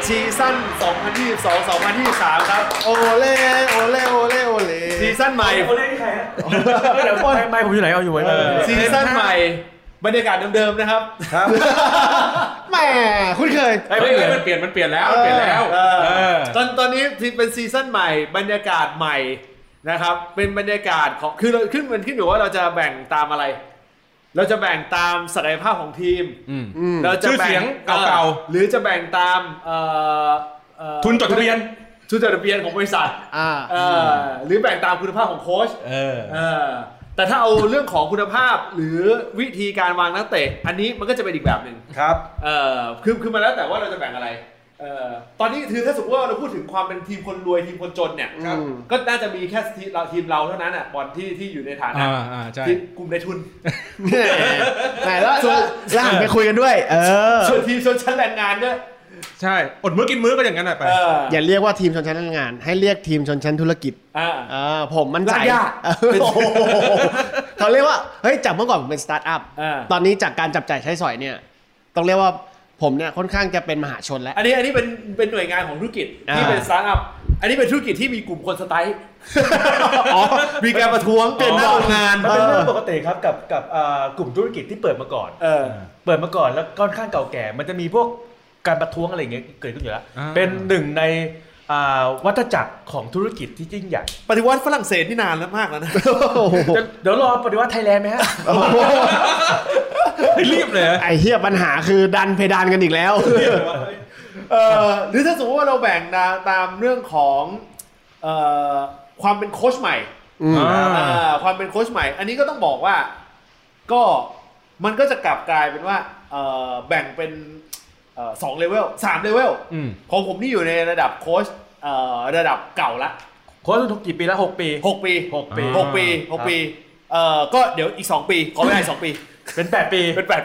ซีซั่น 2022-2023 ครับโอเล่โอเล่โอเล่โอเล่ซีซั่นใหม่โอเล่ที่ใครฮะเดี๋ยวไม่ผมอยู่ไหนเอาอยู่ไว้ซีซั่นใหม่บรรยากาศเดิมๆนะครับแหมคุ้นเคยมันเปลี่ยนแล้วตอนนี้เป็นซีซั่นใหม่บรรยากาศใหม่นะครับเป็นบรรยากาศของคือเราขึ้นอยู่ว่าเราจะแบ่งตามอะไรเราจะแบ่งตามศักยภาพของทีมเราจะแบ่งเก่าๆหรือจะแบ่งตามทุนจดทะเบียนของบริษัทหรือแบ่งตามคุณภาพของโค้ชแต่ถ้าเอาเรื่องของคุณภาพหรือวิธีการวางนักเตะอันนี้มันก็จะเป็นอีกแบบหนึ่งครับคือมันแล้วแต่ว่าเราจะแบ่งอะไรตอนนี้คือถ้าสมมติว่าเราพูดถึงความเป็นทีมคนรวยทีมคนจนเนี่ยก็น่าจะมีแค่ทีมเราเท่านั้นอ่ะบอลที่อยู่ในฐานะที่กลุ่มในทุนแล้วหันไปคุยกันด้วยส่วนทีมชนชั้นแรงงานก็ใช่อดมื้อกินมื้อก็อย่างนั้นไปอย่าเรียกว่าทีมชนชั้นแรงงานให้เรียกทีมชนชั้นธุรกิจผมมันใจเขาเรียกว่าเฮ้ยจากเมื่อก่อนผมเป็นสตาร์ทอัพตอนนี้จากการจับจ่ายใช้สอยเนี่ยต้องเรียกว่าผมเนี่ยค่อนข้างจะเป็นมหาชนแล้วอันนี้เป็นหน่วยงานของธุรกิจที่เป็นสตาร์ทอัพอันนี้เป็นธุรกิจที่มีกลุ่มคนสไตล์มีการประท้วงเป็นหน้าโรงงานมันเป็นเรื่องปกติครับกับกลุ่มธุรกิจที่เปิดมาก่อนแล้วค่อนข้างเก่าแก่มันจะมีพวกการประท้วงอะไรอย่างเงี้ยเกิดขึ้นอยู่แล้วเป็นหนึ่งในวัฏจักรของธุรกิจที่ยิ่งใหญ่ปฏิวัติฝรั่งเศสนี่นานแล้วมากแล้วนะเดี๋ยวรอปฏิวัติไทยแลนด์ไหมฮะรีบเลยไอ้เหี้ยปัญหาคือดันเพดานกันอีกแล้วหรือถ้าสมมติว่าเราแบ่งตามเรื่องของความเป็นโค้ชใหม่ความเป็นโค้ชใหม่อันนี้ก็ต้องบอกว่าก็มันก็จะกลับกลายเป็นว่าแบ่งเป็น2เลเวล3เลเวลของผมนี่อยู่ในระดับโค้ชระดับเก่าละโค้ชทุกกี่ปีแล้ว6 ปีก็เดี๋ยวอีก2 ปีขอไม่ได้2 ปีเป็น8 ปี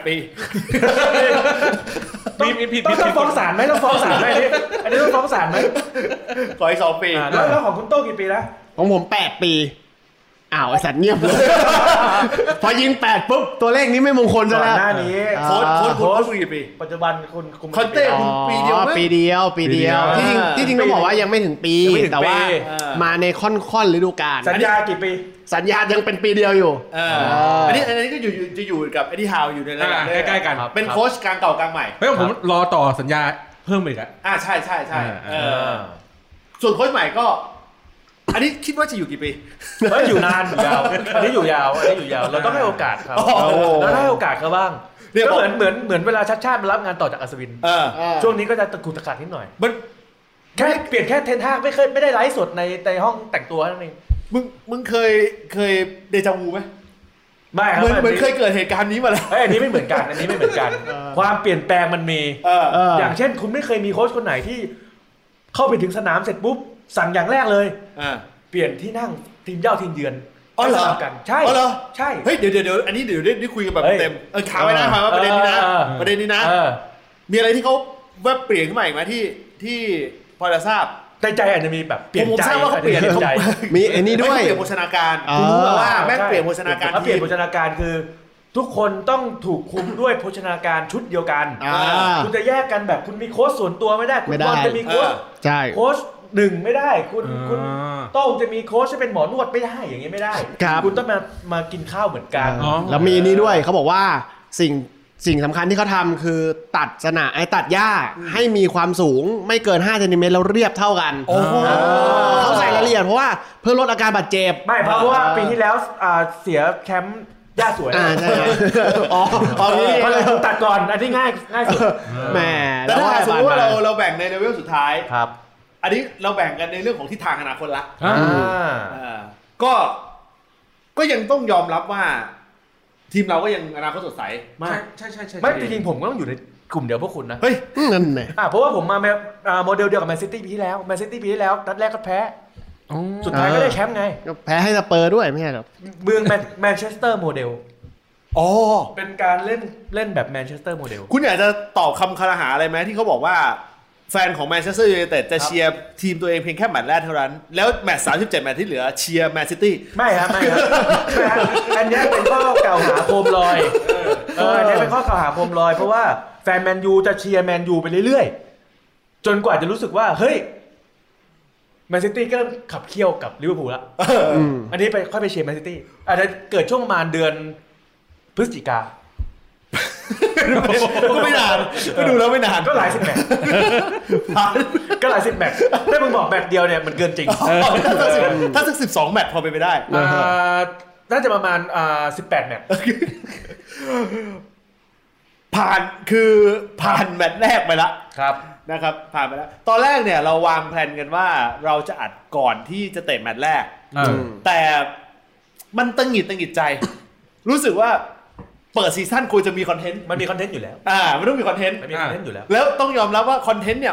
ต้องฟ้องศาลไหมต้องฟ้องศาลไหมอันนี้ต้องฟ้องศาลไหมขออีก2 ปีแล้วของคุณโต้กี่ปีแล้วของผม8 ปีอ้าวไอ้สัตว์เงียบเลยพอยิง8ปุ๊บตัวเลขนี้ไม่มงคลซะแล้วหน้านี้โค้ชกี่ปีปัจจุบันคุณคอนเต้คุณปีเดียวที่จริงต้องบอกว่ายังไม่ถึงปีแต่ว่ามาในค่อนฤดูกาลสัญญากี่ปีสัญญายังเป็นปีเดียวอยู่อันนี้ก็จะอยู่กับเอ็ดดี้ฮาวอยู่ในระดับใกล้ๆกันเป็นโค้ชกลางเก่ากลางใหม่เฮ้ยผมรอต่อสัญญาเพิ่มอีกใช่ส่วนโค้ชใหม่ก็อันนี้คิดว่าจะอยู่กี่ปีอยู่นานอยู่ยาวอันนี้อยู่ยาวเราต้องให้โอกาสเขาเราให้โอกาสเขาบ้างก็เหมือนเวลาชาติมารับงานต่อจากอัศวินช่วงนี้ก็จะตะกุกตะกักนิดหน่อยแค่เปลี่ยนแค่เทนฮากไม่ได้ไลฟ์สดในห้องแต่งตัวนั่นเองมึงเคยเดจาวูไหมไม่ครับเหมือนเคยเกิดเหตุการณ์นี้มาแล้วอันนี้ไม่เหมือนกันความเปลี่ยนแปลงมันมีอย่างเช่นคุณไม่เคยมีโค้ชคนไหนที่เข้าไปถึงสนามเสร็จปุ๊บสั่งอย่างแรกเลยเปลี่ยนที่นั่งทีมเย่าทีมเยือนเหรอกันใช่ใช่เฮ้ยเดี๋ยวอันนี้เดี๋ยวได้คุยกันแบบเต็มถามไว้นะว่าประเด็นนี้นะมีอะไรที่เขาแวบเปลี่ยนขึ้นมาอีกไหมที่พอจะทราบใจอาจจะมีแบบเปลี่ยนใจผมทราบว่าเขาเปลี่ยนใจมีอันนี้ด้วยเปลี่ยนโภชนาการคุณรู้ว่าแม่งเปลี่ยนโภชนาการเปลี่ยนโภชนาการคือทุกคนต้องถูกคุมด้วยโภชนาการชุดเดียวกันคุณจะแยกกันแบบคุณมีโค้ชส่วนตัวไม่ได้คุณบอลจะมีโค้ช1ไม่ได้คุณโต้งจะมีโค้ชที่เป็นหมอนวดไม่ได้อย่างงี้ไม่ได้คุณต้องมากินข้าวเหมือนกันแล้วมีนี้ด้วยเขาบอกว่าสิ่งสำคัญที่เขาทำคือตัดหญ้าให้มีความสูงไม่เกิน5 เซนติเมตรแล้วเรียบเท่ากันเขาใส่รายละเอียดเพราะว่าเพื่อลดอาการบาดเจ็บไม่เพราะว่าปีที่แล้วเสียแคมป์หญ้าสวยใช่ก็เลยตัดก่อนอันนี้ง่ายสุดแหมแต่ถ้าสมมติว่าเราแบ่งในเลเวลสุดท้ายครับอันนี้เราแบ่งกันในเรื่องของทิศทางอนาคตละก็ยังต้องยอมรับว่าทีมเราก็ยังอนาคตสดใสมากใช่ไม่จริงๆผมก็ต้องอยู่ในกลุ่มเดียวพวกคุณนะเฮ้ยนั่นไงเพราะว่าผมมาโมเดลเดียวกับแมนซิตี้ปีที่แล้วนัดแรกก็แพ้สุดท้ายก็ได้แชมป์ไงแพ้ให้สเปอร์ด้วยไม่ใช่หรอเมืองแมนเชสเตอร์โมเดลเป็นการเล่นแบบแมนเชสเตอร์โมเดลคุณอยากจะตอบคำคารหาอะไรไหมที่เขาบอกว่าแฟนของแมนเชสเตอร์ยูไนเต็ดจะเชียร์ทีมตัวเองเพียงแค่แมตช์แรกเท่านั้นแล้วแมตช์37 แมตช์ที่เหลือเชียร์แมนซิตี้ไม่ครับอันนี้เป็นข้อกล่าวหาโคมลอยอันนี้เป็นข้อกล่าวหาโคมลอยเพราะว่าแฟนแมนยูจะเชียร์แมนยูไปเรื่อยๆจนกว่าจะรู้สึกว่าเฮ้ยแมนซิตี้ก็เริ่มขับเคี่ยวกับลิเวอร์พูลแล้วอันนี้ค่อยไปเชียร์แมนซิตี้อาจจะเกิดช่วงประมาณเดือนพฤศจิกาก็ไม่นานก็ดูแล้วไม่นานก็หลายสิบแมตช์ก็หลายสิบแมตช์ถ้ามึงบอกแมตช์เดียวเนี่ยมันเกินจริงถ้าสัก12 แมตช์พอไปได้น่าจะประมาณ18 แมตช์ผ่านแมตช์แรกไปแล้วครับนะครับผ่านไปแล้วตอนแรกเนี่ยเราวางแผนกันว่าเราจะอัดก่อนที่จะเตะแมตช์แรกแต่มันตังหงิดใจรู้สึกว่าเปิดซีซั่นควรจะมีคอนเทนต์มันมีคอนเทนต์อยู่แล้วมันต้องมีคอนเทนต์มันมีคอนเทนต์อยู่แล้วแล้วต้องยอมรับว่าคอนเทนต์เนี่ย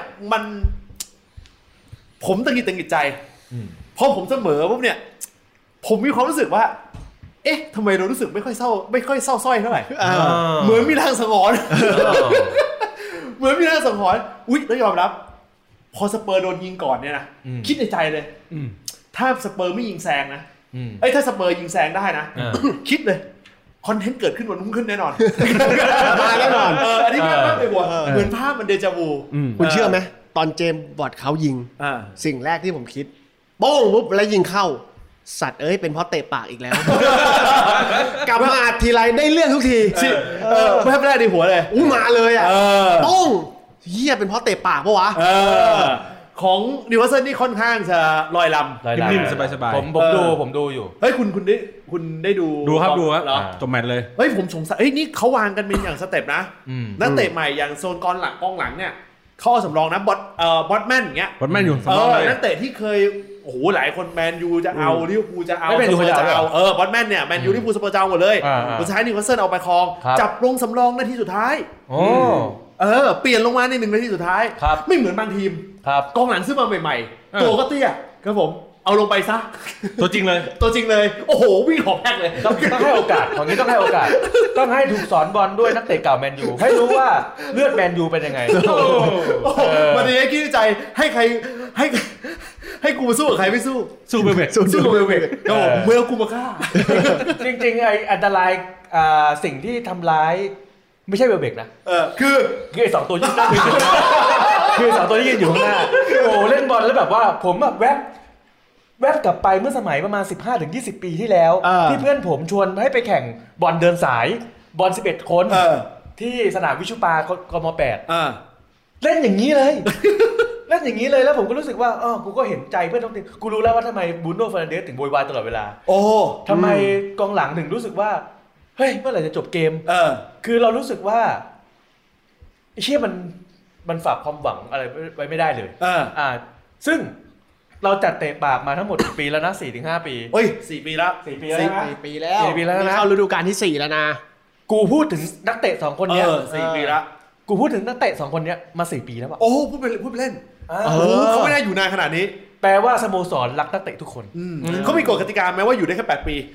ผมตังหงิดใจพอผมเสมอปุ๊บเนี่ยผมมีความรู้สึกว่าเอ๊ะทำไมเรารู้สึกไม่ค่อยเศร้าส้อยเท่าไหร่เหมือนมีรางสังหรณ์เหมือนมีรางสังหรณ์อุ๊ยต้องยอมรับพอสเปอร์โดนยิงก่อนเนี่ยนะคิดในใจเลยถ้าสเปอร์ไม่ยิงแซงนะถ้าสเปอร์ยิงแซงได้นะคิดเลยคอนเทนต์เกิดขึ้นวันรุ่งขึ้นแน่นอนมาแน่นอนอันนี้มากเลยว่ะเหมือนภาพมันเดจาวูคุณเชื่อไหมตอนเจมส์บอร์ดเขายิงสิ่งแรกที่ผมคิดโป้งปุ๊บแล้วยิงเข้าสัตว์เป็นเพราะเตะปากอีกแล้วกลับมาอัดทีไรได้เรื่องทุกทีแม่แรกในหัวเลยมาเลยอ่ะโป้งเฮียเป็นเพราะเตะปากปะวะของนิวคาสเซิลนี่ค่อนข้างจะลอยลำนิ่มๆสบายๆผมดูอยู่เฮ้ยคุณได้ดูครับจบแมตช์เลยเฮ้ยผมสงสัยนี่เขาวางกันเป็นอย่างสเต็ปนะนักเตะใหม่อย่างโซนกองหลังเนี่ยเขาสำรองนะบอทแมนอย่างเงี้ยบอทแมนอยู่สำรองเลยนักเตะที่เคยโอ้โหหลายคนแมนยูจะเอาลิเวอร์พูลจะเอาสเปอร์จะเอาบอทแมนเนี่ยแมนยูลิเวอร์พูลสเปอร์จะเอาหมดเลยสุดท้ายนิวคาสเซิลเอาไปครองจับลงสำรองนาทีสุดท้ายเปลี่ยนลงมาใน1 นาทีสุดท้ายไม่เหมือนบางทีมกองหลังซื้อมาใหม่ๆตัวก็เตี้ยครับผมเอาลงไปซะตัวจริงเลยโอ้โหวิ่งหอบแพกเลยต้องให้โอกาสของนี้ต้องให้โอกาสต้องให้ถูกสอนบอลด้วยนักเตะเก่าแมนยูให้รู้ว่าเลือดแมนยูเป็นยังไงมันจะคิดในใจให้ใครให้กูสู้กับใครไม่สู้เบลเบกเมื่อกูมาฆ่าจริงๆไอ้อันตรายสิ่งที่ทำร้ายไม่ใช่เบลเบกนะคือไอ้2 ตัวยืนคือ2 ตัวที่ยืนอยู่ข้างหน้าโอ้เล่นบอลแล้วแบบว่าผมแบบแวบกลับไปเมื่อสมัยประมาณ 15-20 ปีที่แล้วที่เพื่อนผมชวนให้ไปแข่งบอลเดินสายบอล11 คนที่สนามวิชุปากม8เล่นอย่างนี้เลยเล่นอย่างนี้เลยแล้วผมก็รู้สึกว่ากูก็เห็นใจเพื่อนทุกทีกูรู้แล้วว่าทำไมบูโน่ เฟอร์นันเดสถึงโวยวายตลอดเวลาทำไมกองหลังถึงรู้สึกว่าเฮ้ยเมื่อไหร่จะจบเกมคือเรารู้สึกว่าไอ้เชี่ยมันฝากความหวังอะไรไว้ไม่ได้เลยซึ่งเราจัดเตะปากมาทั้งหมดกี่ปีแล้วนะ 4-5 ปีเฮ้ย4 ปีแล้ว 4 ปีแล้วนะเข้าฤดูกาลที่4แล้วนะกูพูดถึงนักเตะ2 คนเนี้ย 4 ปีแล้วกูพูดถึงนักเตะ2 คนเนี้ยมา4 ปีแล้วว่ะโอ้พูดไปเล่นเขาไม่ได้อยู่นานขนาดนี้แปลว่าสโมสรรักนักเตะทุกคนเขามีกฎกติกาไหมว่าอยู่ได้แค่8 ปี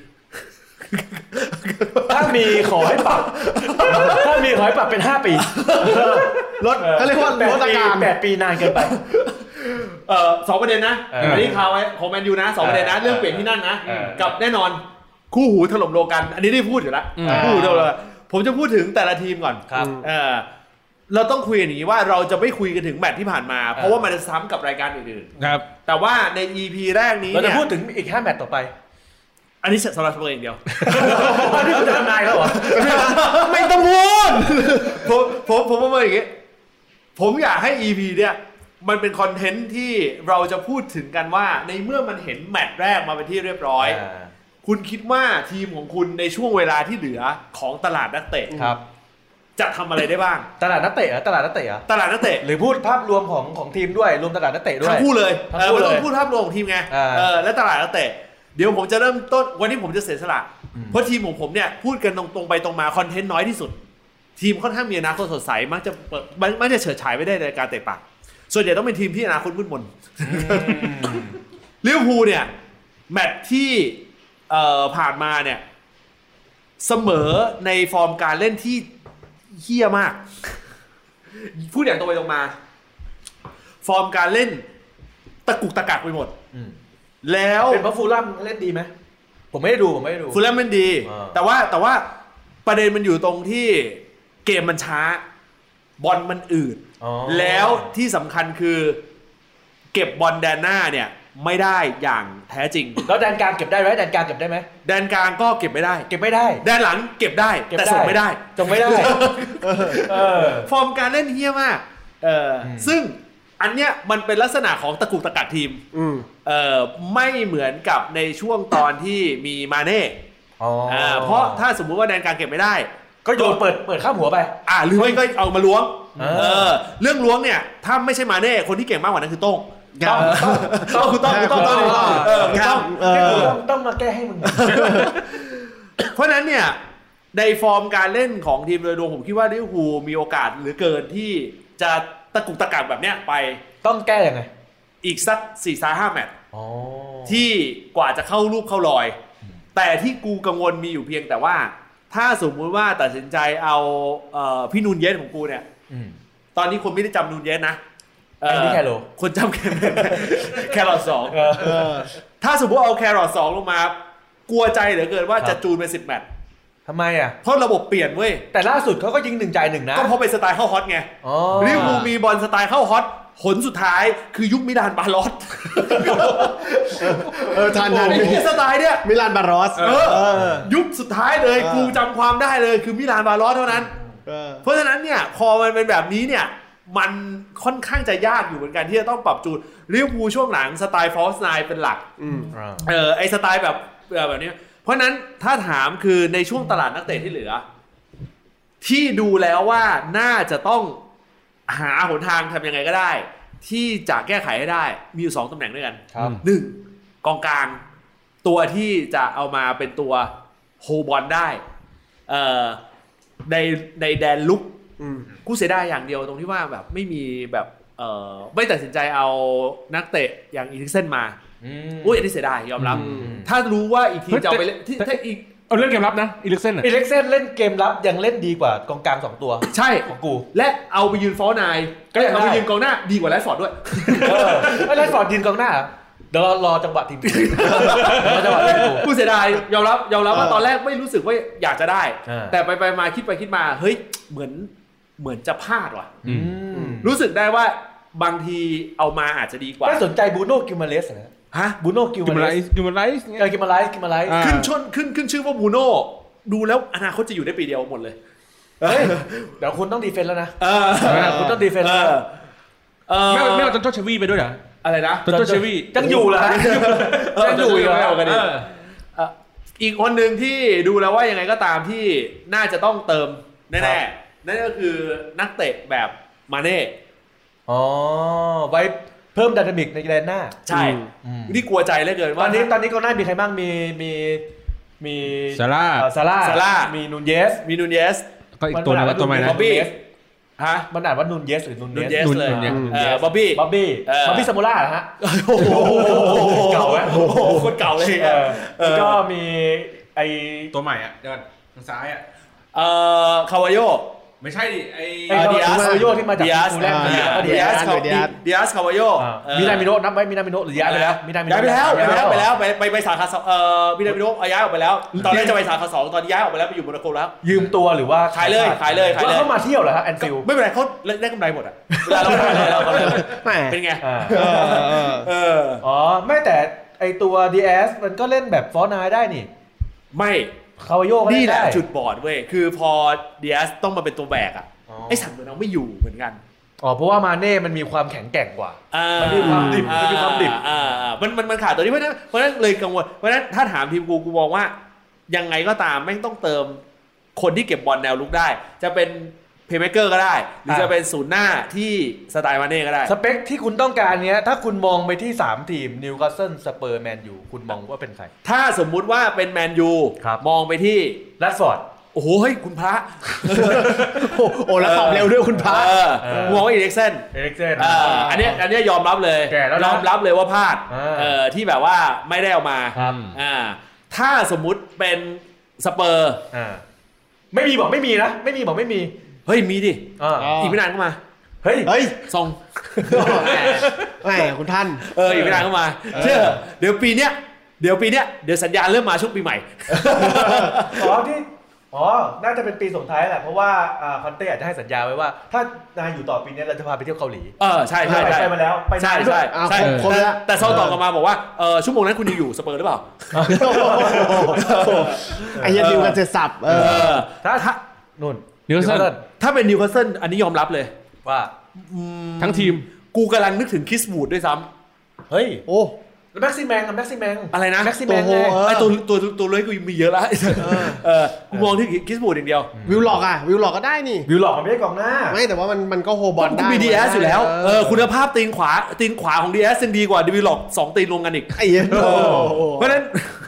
ถ้ามีขอให้ปรับเป็น5 ปีลดเขาเรียกว่าลดการ 8 ปีนานเกินไป 2 ประเด็นนะอันนี้ข่าวไว้ของแมนยูนะ2 ประเด็นนะเรื่องเปลี่ยนที่นั่งนะกับแน่นอนคู่หูถล่มโลกันอันนี้ได้พูดอยู่แล้วคู่หูเดียวเลยผมจะพูดถึงแต่ละทีมก่อนเราต้องคุยอย่างนี้ว่าเราจะไม่คุยกันถึงแมตช์ที่ผ่านมาเพราะว่ามันจะซ้ำกับรายการอื่นๆครับแต่ว่าใน EP แรกนี้เราจะพูดถึงอีก5 แมตช์ต่อไปอันนี้สำหรับตัวเองเดียวอันนี้คุณจะทำนายแล้วเหรอไม่ต้องพูดผมว่าอย่างงี้ผมอยากให้ EP เนี่ยมันเป็นคอนเทนต์ที่เราจะพูดถึงกันว่าในเมื่อมันเห็นแมตช์แรกมาเป็นที่เรียบร้อยคุณคิดว่าทีมของคุณในช่วงเวลาที่เหลือของตลาดนักเตะครับจะทำอะไรได้บ้างตลาดนักเตะเหรอตลาดนักเตะหรือพูดภาพรวมของทีมด้วยรวมตลาดนักเตะด้วยทั้งคู่เลยไม่ต้องพูดภาพรวมของทีมไงและตลาดนักเตะเดี๋ยวผมจะเริ่มต้นวันนี้ผมจะเสียสละเพราะทีมของผมเนี่ยพูดกันตรงไปตรงมาคอนเทนต์น้อยที่สุดทีมค่อนข้างมีอนาคตสดใสมักจะเฉิดฉายไม่ได้ในการเตะปากส่วนใหญ่ต้องเป็นทีมที่อนาคตมืดมนลิเวอร์พูลเนี่ยแมตช์ที่ผ่านมาเนี่ยเสมอในฟอร์มการเล่นที่เหี้ยมากพูดอย่างตรงไปตรงมาฟอร์มการเล่นตะกุกตะกักไปหมดแล้วเป็นเพราะฟูลแลมเล่นดีไหมผมไม่ได้ดูฟูลแลมมันดีแต่ว่าประเด็นมันอยู่ตรงที่เกมมันช้าบอลมันอืดแล้วที่สำคัญคือเก็บบอลแดนหน้าเนี่ยไม่ได้อย่างแท้จริงแล้วแดนกลางเก็บได้ไหมแดนกลางเก็บได้ไหมแดนกลางก็เก็บไม่ได้แดนหลังเก็บได้แต่ส่งไม่ได้ฟอร์มการเล่นเหี้ยมากซึ่งอันเนี้ยมันเป็นลักษณะของตะกุกตะกักทีมไม่เหมือนกับในช่วงตอนที่มีมาเน่เพราะถ้าสมมุติว่าแดนกลางเก็บไม่ได้ก็โยนเปิดข้ามหัวไปหรือไม่ก็เอามาล้วงเรื่องล้วงเนี่ยถ้าไม่ใช่มาเน่คนที่เก่งมากกว่านั้นคือโต้งต้องมาแก้ให้มึงเพราะนั้นเนี่ยในฟอร์มการเล่นของทีมโดยรวมผมคิดว่าลิเวอร์พูลมีโอกาสเหลือเกินที่จะตะกุกตะกักแบบเนี้ยไปต้องแก้ยังไงอีกสัก 4-5 แมตช์ที่กว่าจะเข้ารูปเข้ารอยแต่ที่กูกังวลมีอยู่เพียงแต่ว่าถ้าสมมุติว่าตัดสินใจเอาพี่นูนเยสของกูเนี่ยตอนนี้คนไม่ได้จำนูนเยสนะแคโรคนจำแครอท2ถ้าสมมติเอาแครอท2ลงมากลัวใจเหลือเกินว่าจะจูนไป10 แมตช์ทำไมอ่ะเพราะระบบเปลี่ยนเว้ยแต่ล่าสุดเขาก็ยิง1 จ่าย 1นะก็เพราะเป็นสไตล์เข้าฮอตไงลิเวอร์พูลมีบอลสไตล์เข้าฮอตผลสุดท้ายคือยุคมิลานบาโรสทันสไตล์เนี่ยมิลานบาโรสยุคสุดท้ายเลยกูจำความได้เลยคือมิลานบาโรสเท่านั้นเพราะฉะนั้นเนี่ยพอมันเป็นแบบนี้เนี่ยมันค่อนข้างจะยากอยู่เหมือนกันที่จะต้องปรับจูนลิเวอร์พูลช่วงหลังสไตล์ฟอลส์ไนน์เป็นหลักไอสไตล์แบบนี้เพราะนั้นถ้าถามคือในช่วงตลาดนักเตะที่เหลือที่ดูแล้วว่าน่าจะต้องหาหนทางทำยังไงก็ได้ที่จะแก้ไขให้ได้มีอยู่2 ตำแหน่งด้วยกัน1กองกลางตัวที่จะเอามาเป็นตัวโฮบอลได้ในแดนลุกกูเสียดายอย่างเดียวตรงที่ว่าแบบไม่มีแบบไม่ตัดสินใจเอานักเตะอย่างอีริกเซนมาอุ้ยอันนี้เสียดายยอมรับถ้ารู้ว่าอีกทีจะเอาไปเล่นที่อีกเอาเล่นเกมรับนะอีริกเซนเล่นเกมรับยังเล่นดีกว่ากองกลาง2 ตัวใช่ของกูและเอาไปยืนฟอลไนน์ก็เอาไปยืนกองหน้าดีกว่าแรดฟอร์ดด้วยแรดฟอร์ดยืนกองหน้าเดี๋ยวรอจังหวะทีมกูเสียดายยอมรับว่าตอนแรกไม่รู้สึกว่าอยากจะได้แต่ไปมาคิดมาเฮ้ยเหมือนจะพลาดว่ะรู้สึกได้ว่าบางทีเอามาอาจจะดีกว่าไม่สนใจบูโน่กิลมาเลสนะบูโน่กิลมาไลซ์ขึ้นชื่อว่าบูโน่ดูแล้วอนาคตจะอยู่ได้ปีเดียวหมดเลยเดี๋ยวคุณต้องดีเฟนส์แล้วนะคุณต้องดีเฟนส์ไม่เอาจนโจเชวี่ไปด้วยเหรออะไรนะจนโจเชวี่ยังอยู่เหรอยังอยู่อีกแล้วกันอีกคนหนึ่งที่ดูแล้วว่ายังไงก็ตามที่น่าจะต้องเติมแน่ๆนั่นก็คือนักเตะแบบมาเน่ไว้เพิ่มไดนามิกในแดนหน้าใช่นี่กลัวใจเหลือเกินว่าตอนนี้กองหน้ามีใครบ้างมีซาร่ามีนูนเยสก็อีกตัวนึงตัวใหม่นะบ๊อบบี้มันอ่านว่านูนเยสหรือนูนเยสเลยบ๊อบบี้ซามูล่าเหรอฮะเก่าไหมโคตรเก่าเลยก็มีไอตัวใหม่อ่ะเดี๋ยวทางซ้ายอ่ะคาวาโยไม่ใช่ดิดิอาสคาวาโยที่มาจากฟูลแลมดิอาสคาวาโยมินามิโนะนับไหมมินามิโนะหรือย้ายไปแล้วไปสาขามินามิโนะย้ายออกไปแล้วตอนแรกจะไปสาขา2ตอนย้ายออกไปแล้วไปอยู่โมนาโกแล้วยืมตัวหรือว่าขายเลยเขามาเที่ยวเหรอฮะแอนฟิลด์ไม่เป็นไรเขาได้กำไรหมดอ่ะเวลาเราขายเราเป็นไงไม่แต่ไอตัวดีอาสมันก็เล่นแบบฟอร์นายได้นี่ไม่คาวาโยนี่แหละจุดบอดเว้ยคือพอดิอาสต้องมาเป็นตัวแบกอ่ะไอ้สันเหมือนเราไม่อยู่เหมือนกันเพราะว่ามาเน่มันมีความแข็งแกร่งกว่ามันมีความดิบมันขาดตัวนี้เพราะนั้นเลยกังวลเพราะนั้นถ้าถามทีมกูมองว่ายังไงก็ตามแม่งต้องเติมคนที่เก็บบอลแนวลุกได้จะเป็นเพลย์เมคเกอร์ก็ได้หรือจะเป็นศูนย์หน้าที่สไตล์มาเน่ก็ได้สเปคที่คุณต้องการเนี้ยถ้าคุณมองไปที่3ทีมนิวคาสเซิลสเปอร์แมนยูคุณมองว่าเป็นใครถ้าสมมุติว่าเป็นแมนยูมองไปที่แรดฟอร์ดโอ้โหเฮ้ยคุณพระแล้วตอบเร็วด้วยคุณพระมองว่าอีริกเซนอันนี้ยอมรับเลยยอมรับเลยว่าพลาดที่แบบว่าไม่ได้เอามาถ้าสมมุติเป็นสเปอร์ไม่มีบอกไม่มีนะไม่มีบอกไม่มีเฮ้ยมีดิอีกไม่นานก็มาเฮ้ยส่งแหมคุณท่านอีกไม่นานก็มาเชื่อเดี๋ยวปีเนี้ยเดี๋ยวสัญญาณเริ่มมาช่วงปีใหม่ที่อ๋อน่าจะเป็นปีส่งท้ายแหละเพราะว่าคอนเต้อาจจะให้สัญญาไว้ว่าถ้านายอยู่ต่อปีนี้เราจะพาไปเที่ยวเกาหลีใช่ไปมาแล้วไปนานด้วยใช่แต่โซต่อกลับมาบอกว่าชั่วโมงนั้นคุณอยู่สเปอร์หรือเปล่าไอ้ยันดิวกันเสร็จสับถ้านู่นนิวคาสเซิลถ้าเป็นนิวคาสเซิลอันนี้ยอมรับเลยว่าทั้งทีมกูกำลังนึกถึงคิสวูดด้วยซ้ำเฮ้ยโอ้แม็กซิแมงอะไรนะแม็กซิแมงไอตัวเล็กกูมีเยอะแล้วกูมองที่คิสบูดอย่างเดียววิลล็อกวิลล็อกก็ได้นี่วิลล็อกมันไม่ได้กองหน้าไม่แต่ว่ามันก็โฮบอลได้มีดีเอสอยู่แล้วคุณภาพตีนขวาของดีเอสดีกว่าวิลล็อก2ตีนรวมกันอีกไอ้เหี้ยเพราะนั้น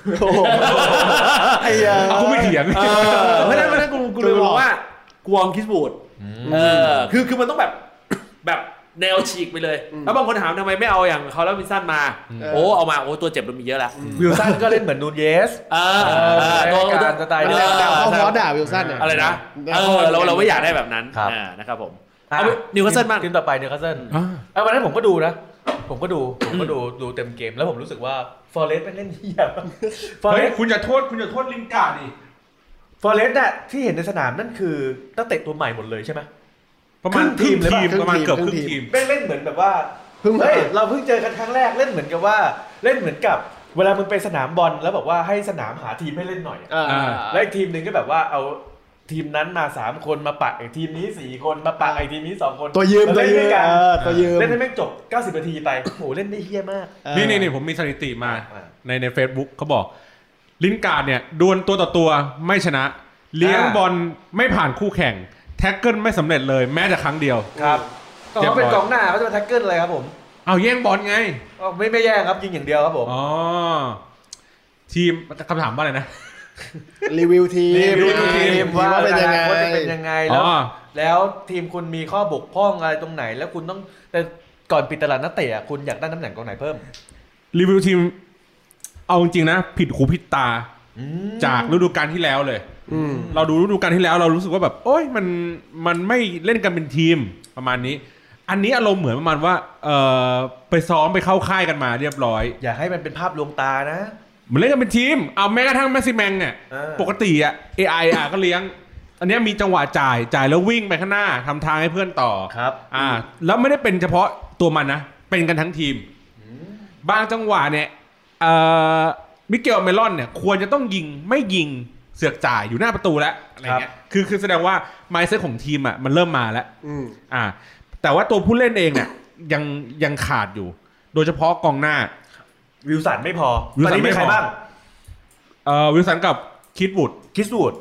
ไอ้เหี้ยกูไม่เถียงเพราะนั้นกูเลยบอกว่ากูมองคิสบูดคือมันต้องแบบแนวฉีกไปเลยแล้วบางคนถามทำไมไม่เอาอย่างเขาแล้ววิลสันมาเอามาตัวเจ็บมันมีเยอะแล้ววิลสันก็เล่นเหมือนนูนเยสตัวการสไตล์เขาพอด่าวิลสันอะไรนะเราไม่อยากได้แบบนั้นนะครับผมนิวคาสเซิลบ้างทีมต่อไปนิวคาสเซิลวันนั้นผมก็ดูนะผมก็ดูเต็มเกมแล้วผมรู้สึกว่าฟอเรสต์เป็นเล่นเหี้ยเฮ้ยคุณอย่าโทษลินการ์ดดิฟอเรสต์น่ะที่เห็นในสนามนั่นคือนักเตะตัวใหม่หมดเลยใช่ไหมประมาณทีมประมาณเกือบครึ่งทีมเล่นเหมือนแบบว่าเราเพิ่งเจอกันครั้งแรกเล่นเหมือนกับเวลามึงไปสนามบอลแล้วบอกว่าให้สนามหาทีมให้เล่นหน่อยแล้วอีกทีมนึงก็แบบว่าเอาทีมนั้นมา3คนมาปะอีกทีมนี้4คนมาปะอีกทีมนี้2คนตัวยืมเล่นให้แม่งจบ90นาทีไปโหเล่นได้เหี้ยมากนี่ผมมีสถิติมาใน Facebook เขาบอกลินการ์ดเนี่ยดวลตัวต่อตัวไม่ชนะเลี้ยงบอลไม่ผ่านคู่แข่งแท็กเกิลไม่สำเร็จเลยแม้แต่ครั้งเดียวครับเขาเป็นกองหน้าเขาจะมาแท็กเกิลอะไรครับผมเอาแย่งบอลไงไม่แย่งครับยิงอย่างเดียวครับผมอ๋อทีมคำถามว่าอะไรนะรีวิวทีมว่าเป็นยังไงจะเป็นยังไงแล้วทีมคุณมีข้อบกพร่องอะไรตรงไหนแล้วคุณต้องแต่ก่อนปิดตลาดนักเตะคุณอยากได้ตำแหน่งตรงไหนเพิ่มรีวิวทีมเอาจริงๆนะผิดหูผิดตาจากฤดูกาลที่แล้วเลยเราดูฤดูกาลที่แล้วเรารู้สึกว่าแบบโอ๊ยมันไม่เล่นกันเป็นทีมประมาณนี้อันนี้อารมณ์เหมือนประมาณว่าไปซ้อมไปเข้าค่ายกันมาเรียบร้อยอยากให้มันเป็นภาพลวงตานะมันเล่นกันเป็นทีมเอาแม้กระทั่งแมสซี่แมงเนี่ยปกติAI ก็เลี้ยงอันนี้มีจังหวะจ่ายแล้ววิ่งไปข้างหน้าทำทางให้เพื่อนต่อครับแล้วไม่ได้เป็นเฉพาะตัวมันนะเป็นกันทั้งทีมบางจังหวะเนี่ยมิเกลเมลอนเนี่ยควรจะต้องยิงไม่ยิงเสือกจ่ายอยู่หน้าประตูแล้วอะไรเงี้ยคือแสดงว่าไมซ์เซ็ตของทีมมันเริ่มมาแล้วแต่ว่าตัวผู้เล่นเองเนี่ยยังขาดอยู่โดยเฉพาะกองหน้าวิลสันไม่พอตอนนี้มีใครบ้างวิลสันกับคิดวูด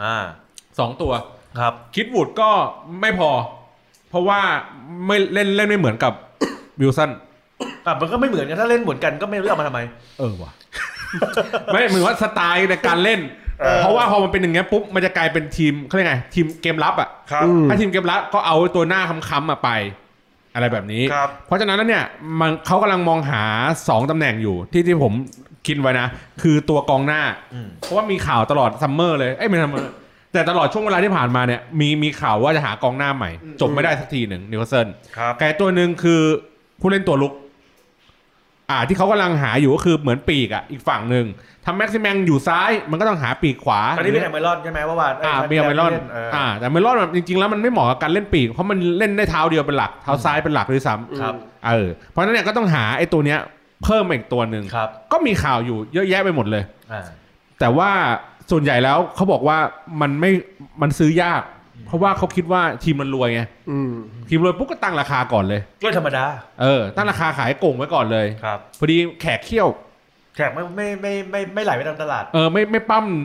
2ตัวครับคิดวูดก็ไม่พอเพราะว่าไม่เล่นไม่เหมือนกับวิลสันมันก็ไม่เหมือนกันถ้าเล่นเหมือนกันก็ไม่รู้เอามาทำไมว่ะไม่เหมือนว่าสไตล์ในการเล่นเพราะว่าพอมันเป็นอย่างเงี้ยปุ๊บมันจะกลายเป็นทีมเขาเรียกไงทีมเกมรับถ้าทีมเกมรับก็เอาตัวหน้าค้ำๆไปอะไรแบบนี้เพราะฉะนั้นแล้วเนี่ยเขากำลังมองหา2ตำแหน่งอยู่ที่ผมคิดไว้นะคือตัวกองหน้าเพราะว่ามีข่าวตลอดซัมเมอร์เลยไม่ซัมเมอร์แต่ตลอดช่วงเวลาที่ผ่านมาเนี่ยมีข่าวว่าจะหากองหน้าใหม่จบไม่ได้สักทีหนึ่งนิวคาสเซิลไกลตัวหนึ่งคือผู้เล่นตัวลุกที่เขากำลังหาอยู่ก็คือเหมือนปีกอีกฝั่งหนึ่งทำแม็กซิแมงอยู่ซ้ายมันก็ต้องหาปีกขวาตอนนี้เป็นเมลอนใช่ไหมว่าเมลอนแต่เมลอนจริงๆแล้วมันไม่เหมาะกับการเล่นปีกเพราะมันเล่นได้เท้าเดียวเป็นหลักเท้าซ้ายเป็นหลักด้วยซ้ำครับเพราะฉะนั้นเนี่ยก็ต้องหาไอ้ตัวเนี้ยเพิ่มอีกตัวหนึ่งก็มีข่าวอยู่เยอะแยะไปหมดเลยแต่ว่าส่วนใหญ่แล้วเขาบอกว่ามันซื้อยากเพราะว่าเขาคิดว่าทีมมันรวยไงทีมรวยปุ๊บก็ตั้งราคาก่อนเลยก็ธรรมดาตั้งราคาขายโก่งไว้ก่อนเลยครับพอดีแขกเขี้ยวแขกไม่ไหลไปตามตลาดไม่ปั้ม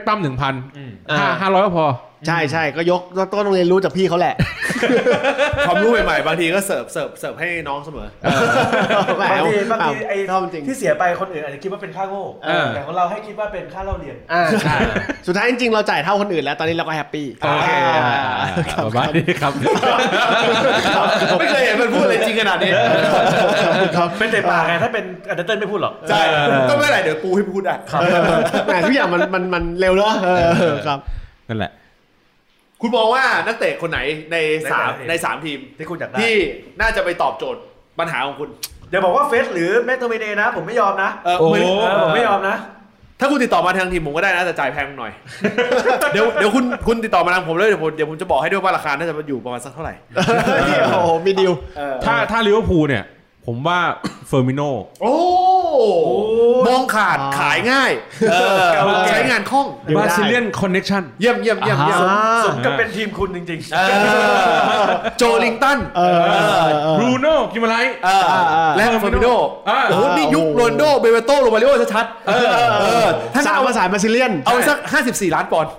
500ก็พอใช่ก็ยกต้นต้องเรียนรู้จากพี่เขาแหละความรู้ใหม่ๆบางทีก็เสิร์ฟให้น้องเสมอบางทีไอ้ที่เสียไปคนอื่นอาจจะคิดว่าเป็นค่าโง่แต่ของเราให้คิดว่าเป็นค่าเล่าเรียนใช่สุดท้ายจริงๆเราจ่ายเท่าคนอื่นแล้วตอนนี้เราก็แฮปปี้โอเคประมาณนี้ครับไม่เคยเห็นมันพูดอะไรจริงขนาดนี้เป็นแต่ปากไงถ้าเป็นอันเดอร์เติ้ลไม่พูดหรอกใช่ก็ไม่เป็นไรเดี๋ยวกูให้พูดได้ทุกอย่างมันเร็วเนอะครับนั่นแหละคุณมองว่านักเตะคนไหนใน3ทีมที่คุณอยากได้ที่น่าจะไปตอบโจทย์ปัญหาของคุณอย่าบอกว่าเฟสหรือแมตโตเมเนนะผมไม่ยอมนะผมไม่ยอมนะถ้าคุณติดต่อมาทางทีมผมก็ได้นะแต่จ่ายแพงหน่อย เดี๋ยวคุณติดต่อมาทางผมแล้วเดี๋ยวผมจะบอกให้ด้วยว่าราคาน่าจะอยู่ประมาณสักเท่าไหร่โอ้โหมีดิวถ้าลิเวอร์พูลเนี่ยผมว่าเฟอร์มิโนโอ้มองขาดขายง่ายใช้งานคล่องบราซิเลียนคอนเนคชั่นเยี่ยมสมกับเป็นทีมคุณจริงๆโจลิงตันบรูโน่กิมาไลและเฟอร์มิโนโอ้โหนี่ยุคโรนโดเบเบโตโรมาริโอชัดๆถ้าเอาภาษาบราซิเลียนเอาสัก54 ล้านปอนด์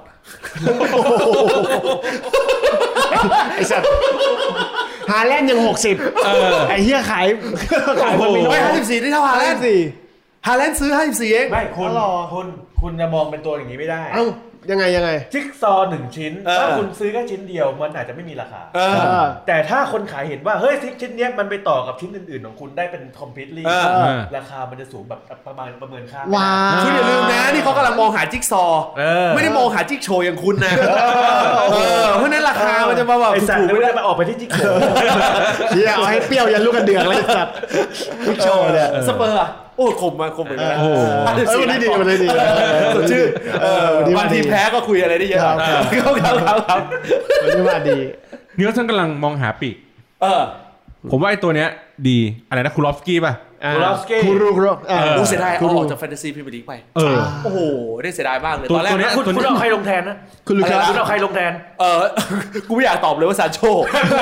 ไอ้สัตว์ฮาแลนด์ยัง60ไอ้เหี้ยขายคนไม่น้อย 54นี่เท่าฮาแลนด์ฮาแลนด์ซื้อ54เองไม่คุณจะมองเป็นตัวอย่างนี้ไม่ได้เอ้ายังไงจิ๊กซอว์1ชิ้นถ้าคุณซื้อแค่ชิ้นเดียวมันอาจจะไม่มีราคาแต่ถ้าคนขายเห็นว่าเฮ้ยชิ้นนี้มันไปต่อกับชิ้นอื่นๆของคุณได้เป็น completely ราคามันจะสูงแบบประเมินค่าคุณอย่าลืมนะนี่เขากำลังมองหาจิ๊กซอว์ไม่ได้มองหาจิ๊กโชว์อย่างคุณนะเพราะนั้นราคามันจะมาแบบถูกไม่ได้มาออกไปที่จิ๊กโชว์เหี้ยเอาให้เปรี้ยวยันลูกกันเดือกเลยสัตว์จิ๊กโชว์เนี่ยสเปอร์โอ้คมเหมือนกันวันนี้ดีสดชื่นบางทีแพ้ก็คุยอะไรได้เยอะครับวันนี้มาดีนิวคาสเซิลกำลังมองหาปีกผมว่าไอ้ตัวเนี้ยดีอะไรนะคูลอฟสกี้ป่ะคูลอฟสกี้เสียดายเอาออกจากแฟนตาซีพรีเมียร์ลีกไปโอ้โหได้เสียดายมากเลยตอนแรกคุณเอาใครลงแทนนะคุณเอาใครลงแทนกูไม่อยากตอบเลยว่าซานโช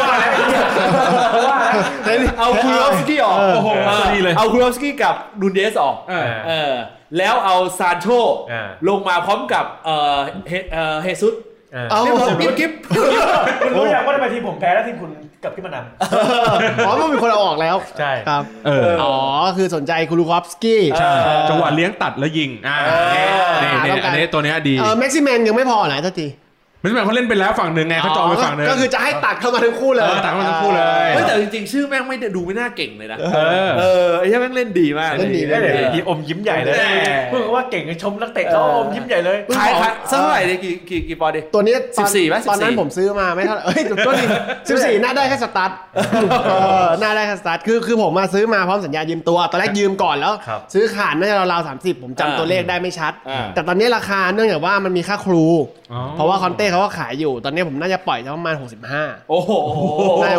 เอาคูลอฟสกี้ออกโอ้โหดีเลยเอาคูลอฟสกี้กับนูนเยสออกแล้วเอาซานโชลงมาพร้อมกับเฮซุสเอากิ๊บคุณรู้อย่างว่าทำไมทีมผมแพ้แล้วทีมคุณกับที่มานำอ๋อมันมีคนเอาออกแล้วใช่ครับอ๋อคือสนใจคูลูคอฟสกี้จังหวะเลี้ยงตัดแล้วยิงอันนี้ตัวนี้ดีแม็กซิแมนยังไม่พอไหนทันทีแม็กซิแมนเขาเล่นไปแล้วฝั่งหนึ่งไงเขาจองไปฝั่งหนึ่งก็คือจะให้ตัดเข้ามาทั้งคู่เลยตัดเข้ามาทั้งคู่เลยแต่จริงๆชื่อแม่งไม่ดูไม่น่าเก่งเลยนะไอ้แม่งเล่นดีมากเล่นดีอมยิ้มใหญ่เลยพูดว่าเก่งชมนักเตะเขาอมยิ้มใหญ่เลยขายเท่าไหร่เนี่ยกี่ปอนด์ดิตัวนี้ 14ป่ะตอนนั้นผมซื้อมาไม่เท่าไหร่ตัวนี้14น่าได้แค่สตาร์ทน่าได้แค่สตาร์ทคือผมมาซื้อมาพร้อมสัญญายืมตัวตอนแรกยืมก่อนแล้วซื้อขาดน่าจะราวๆ30ผมจำตัวเลขได้ไม่ชัดแต่ตอนนี้ราคาเนื่องจากว่ามันมีค่าครูเพราะว่าคอนเต้เขาก็ขายอยู่ตอนนี้ผมน่าจะปล่อยประมาณ65 โอ้โหได้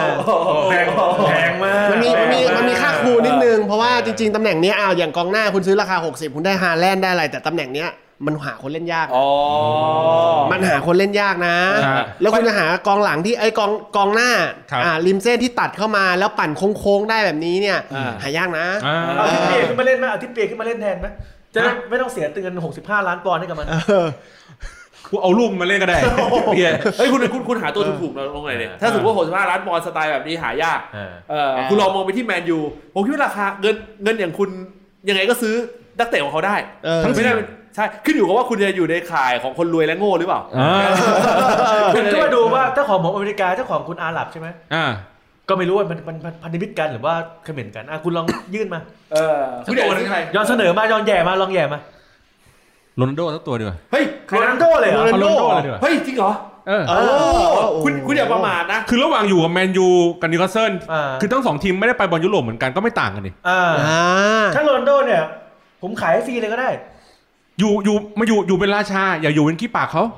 65 แพงมากมันมีค่าครูนิดนึงเพราะว่าจริงๆตำแหน่งนี้อย่างกองหน้าคุณซื้อราคา60คุณได้ฮาแลนด์ได้อะไรแต่ตำแหน่งเนี้ยมันหาคนเล่นยากมันหาคนเล่นยากนะแล้วคุณจะหากองหลังที่ไอ้กองหน้าริมเส้นที่ตัดเข้ามาแล้วปั่นโค้งๆได้แบบนี้เนี่ยหายากนะเอาที่เปียกขึ้นมาเล่นไหมเอาที่เปียกขึ้นมาเล่นแทนไหมจะไม่ต้องเสียเงิน65 ล้านปอนด์ให้กับมันกูเอาลูกมาเล่นก็ได้เฮ้ยคุณหาตัวถูกๆลงไหนเนี่ยถ้าสมมติว่า65 ล้านปอนด์สไตล์แบบนี้หายากคุณลองมองไปที่แมนยูผมคิดว่าราคาเงินอย่างคุณยังไงก็ซื้อนักเตะของเขาได้ทั้งไม่ได้ใช่ขึ้นอยู่กับว่าคุณจะอยู่ในข่ายของคนรวยและโง่หรือเปล่าคุณก็มาดูว่าเจ้าของของอเมริกาเจ้าของคุณอาหรับใช่ไหมก็ไม่รู้ว่ามันพันธมิตรกันหรือว่าเขม่นกันคุณลองยื่นมาคุณอยากซื้อใครย้อนเสนอมาย้อนแย่มาลองแย่มาโรนัลโดสักตัวดีกว่าเฮ้ยโรนัลโดเลยเหรอโรนัลโดเลยดีกว่าเฮ้ยจริงเหรอคุณอย่าประมาทนะคือระหว่างอยู่กับแมนยูกับนิวคาสเซิลคือทั้ง2ทีมไม่ได้ไปบอลยุโรปเหมือนกันก็ไม่ต่างกันดิถ้าโรนัลโดเนี่ยผมขายฟรีเลยก็ได้อยู่เป็นราชาอย่าอยู่เป็นขี้ปากเขา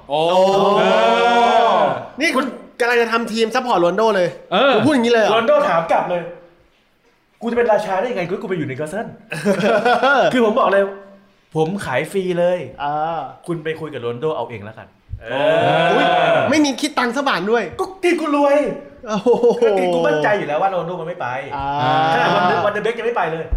นี่คุณกำลังจะทำทีมซัพพอร์ตโรนัลโดเลยผมพูดอย่างนี้เลยโรนัลโดถามกลับเลยกูจะเป็นราชาได้ยังไงกูไปอยู่ในนิวคาสเซิลคือผมบอกเลยผมขายฟรีเลยคุณไปคุยกับโรนัลโดเอาเองแล้วกันไม่มีคิดตังค์สักบาทด้วยก็ทีมกูรวยทีมกูมั่นใจอยู่แล้วว่าโรนัลโดมันไม่ไปขนาดวันเดอร์เบคยังไม่ไปเลย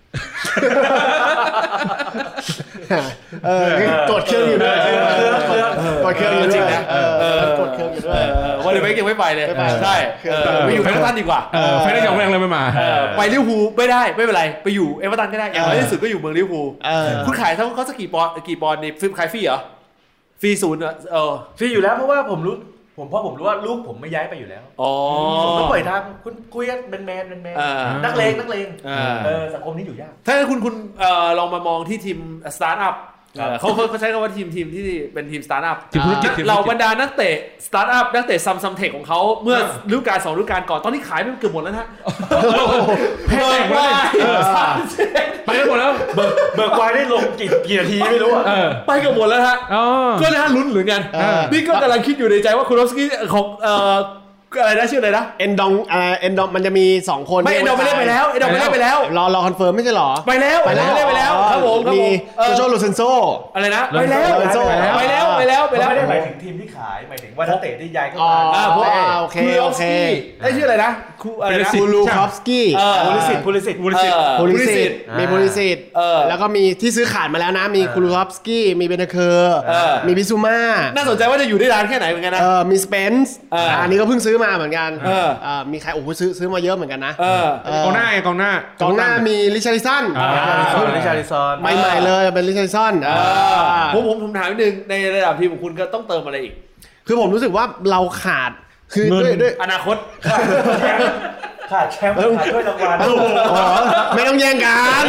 กดเครื่องอยู่ด้วยกดเครื่องอยู่จริงนะกดเครื่องอยู่ด้วยวันเดอร์เบคยังไม่ไปเลยใช่ไปอยู่เอเวอร์ตันดีกว่าไฟได้ยังเลยไม่มาไปลิเวอร์พูลไม่ได้ไม่เป็นไรไปอยู่เอเวอร์ตันก็ได้อย่างน้อยที่สุดก็อยู่เมืองลิเวอร์พูลคุณขายเขาสักกี่ปอนด์นี่ขายฟรีเหรอฟรี0ฟรีอยู่แล้วเพราะว่าผมรู้ว่าลูกผมไม่ย้ายไปอยู่แล้วผมก็ปล่อยทางคุณคุยกันเป็นแมนนักเลงสังคมนี้อยู่ยากถ้าคุณลองมามองที่ทีมสตาร์ทอัพเขาใช้คำว่าทีมที่เป็นทีมสตาร์ทอัพทีมธุรกิจเราบรรดานักเตะสตาร์ทอัพนักเตะซัมเทคของเขาเมื่อฤดูกาล2ฤดูกาลก่อนตอนนี้ขายไปเกือบหมดแล้วนะแพงมากไปกันหมดแล้วเบิร์กไวได้ลงกี่นาทีไม่รู้ไปเกือบหมดแล้วฮะก็เลยฮะลุ้นเหมือนกันนี่ก็กำลังคิดอยู่ในใจว่าคูโรฟสกี้ของอะไรนะชื่ออะไรนะเอ็นดองมันจะมี2คนไม่เอ็นดองไม่เล่นไปแล้วรอคอนเฟิร์มไม่ใช่หรอไปแล้วครับผมมีโจลูเซนโซอะไรนะไปแล้วไม่ได้หมายถึงทีมที่ขายหมายถึงว่านักเตะที่ย้ายเข้ามาโอเคได้ชื่ออะไรนะคูลูคอฟสกี้พูลิสิตมีพูลิสิตแล้วก็มีที่ซื้อขาดมาแล้วนะมีคูลูคอฟสกี้มีเบนเคอร์มีบิซูม่าน่าสนใจว่าจะอยู่ได้นานแค่ไหนเหมือนกันนะมีสเปนส์อันนี้ก็เพิ่งซื้อมาเหมือนกันมีใครโอ้โหซื้อมาเยอะเหมือนกันนะกองหน้ามีริชาริสันใหม่ๆเลยเป็นริชาริสันผมถามนิดนึงในระดับทีมของคุณก็ต้องเติมอะไรอีกคือผมรู้สึกว่าเราขาดคือด้วยอนาคตขาดแชมป์ขาดถ้วยรางวัลไม่ต้องแย่งกัน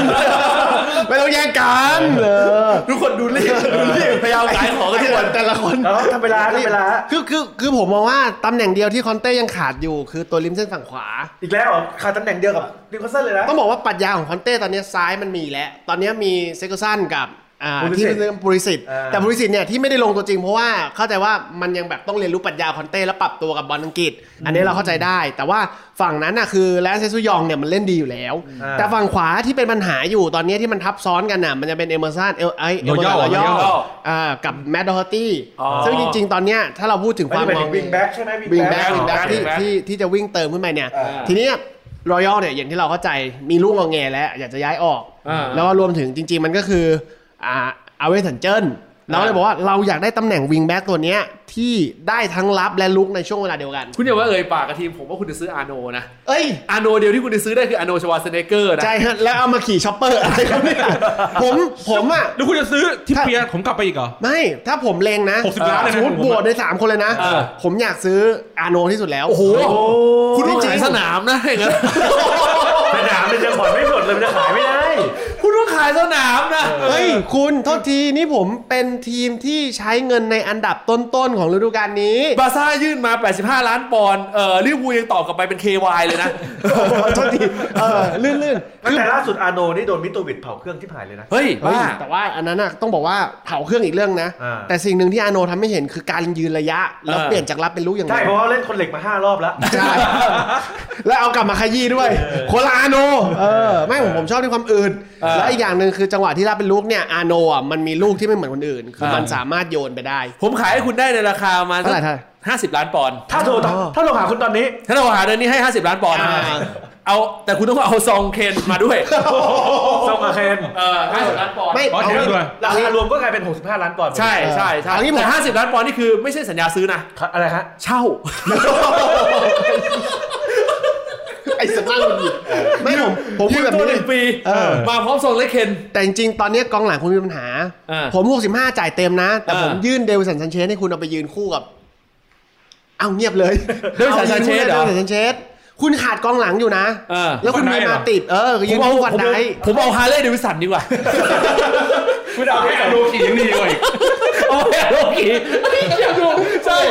ทุกคนดูรีบพยายามขายของกันทุกคนแต่ละคนทำเวลาคือผมมองว่าตำแหน่งเดียวที่คอนเต้ยังขาดอยู่คือตัวริมเส้นฝั่งขวาอีกแล้วขาดตำแหน่งเดียวกับนิวคาสเซิลเลยนะต้องบอกว่าปรัชญาของคอนเต้ตอนนี้ซ้ายมันมีแล้วตอนนี้มีเซโกซันกับที่เป็นบริสิทธิ์แต่บริสิทธิ์เนี่ยที่ไม่ได้ลงตัวจริงเพราะว่าเข้าใจว่ามันยังแบบต้องเรียนรู้ปรัชญาคอนเต้แล้วปรับตัวกับบอลอังกฤษอันนี้เราเข้าใจได้แต่ว่าฝั่งนั้นน่ะคือแลนเซซุยองเนี่ยมันเล่นดีอยู่แล้วแต่ฝั่งขวาที่เป็นปัญหาอยู่ตอนนี้ที่มันทับซ้อนกันน่ะมันจะเป็นเอเมอร์สันรอยัลกับแมดดอร์ตี้ซึ่งจริงๆตอนเนี้ยถ้าเราพูดถึงความมองวิงแบ็กใช่ไหมวิงแบ็กที่จะวิ่งเติมขึ้นไปเนี่ยทีนี้รอยัลเนี่ยอย่างที่เราเข้าใจมีลูกงอแงแล้วอยากจะย้ายออกแล้วก็รวมถึงจริงๆมันก็คือเอาเวสันเจิ้นเราเลยบอกว่าเราอยากได้ตำแหน่งวิงแบ็กตัวเนี้ยที่ได้ทั้งรับและลุกในช่วงเวลาเดียวกันคุณอย่าว่าปากกับทีมผมว่าคุณจะซื้ออาโนนะอาโนเดียวที่คุณจะซื้อได้คืออาโนชวาเซเนเกอร์นะใช่ฮะแล้วเอามาขี่ช็อปเปอร์อะไรครับเนี่ยผมอ่ะแล้วคุณจะซื้อที่เปียผมกลับไปอีกเหรอไม่ถ้าผมเลงนะ 60 ล้านเลยนะสมมติบวชใน3คนเลยนะผมอยากซื้ออาโนที่สุดแล้วโอ้โหคุณต้องขายสนามนะอย่างนั้นสนามมันจะผ่อนไม่หมดเลยมันจะขายไม่ได้คุณต้องขายสนามนะเฮ้ยคุณโทษทีนี่ผมเป็นทีมที่ใช้เงินในอันดับต้นๆของฤดูกาลนี้บาซ่ายื่นมา85 ล้านปอนด์ลิเวอร์พูลยังตอบกลับไปเป็น KY เลยนะโทษทีลื่นแต่ล่าสุดอาโนนี่โดนมิโตวิชเผาเครื่องที่ผ่านเลยนะเฮ้ยแต่ว่าอันนั้นน่ะต้องบอกว่าเผาเครื่องอีกเรื่องนะแต่สิ่งหนึ่งที่อาโนทำให้เห็นคือการยืนระยะแล้วเปลี่ยนจากรับเป็นลูกอย่างใช่เพราะว่าเล่นคนเหล็กมา5 รอบแล้วใช่แล้วเอากลับมาขยี้ด้วยโคลาอาโนไม่ผมชอบที่ความอื่นแล้วอีกอย่างนึงคือจังหวะที่รับเป็นลูกเนี่ยอาโนอ่ะมันมีลูกที่ไม่เหมือนคนอื่นคือมันสามารถโยนไปได้ผมขายให้คุณได้ในราคามาเท่าไหร่ 50 ล้านปอนด์ถ้าโทรหาคุณตอนนี้ถ้าโทรหาเดือนนี้ให้50 ล้านปอนด์เอาแต่คุณต้องเอาซองเคนมาด้วยซองเคน 50 ล้านปอนด์ไม่เอาด้วยราคารวมก็กลายเป็น65 ล้านปอนด์ใช่แต่50 ล้านปอนด์นี่คือไม่ใช่สัญญาซื้อนะอะไรฮะเช่าไอ้สนั่งมันหยิบไม่ผมพูดแบบนี้ 1 ปีมาพร้อมซองเล็กเคนแต่จริงๆตอนนี้กองหลังคุณมีปัญหาผม65จ่ายเต็มนะแต่ผมยื่นเดวิสันซันเชสให้คุณเอาไปยืนคู่กับเอาเงียบเลยเดวิสันซันเชสคุณขาดกองหลังอยู่นะแล้วคุณมีมาติดยืนคู่วันไหนผมเอาฮาร์เลย์เดวิสันดีกว่าคุณเอาให้โลกียังดีกว่าอีกเอาให้โลกีอยากดูใช่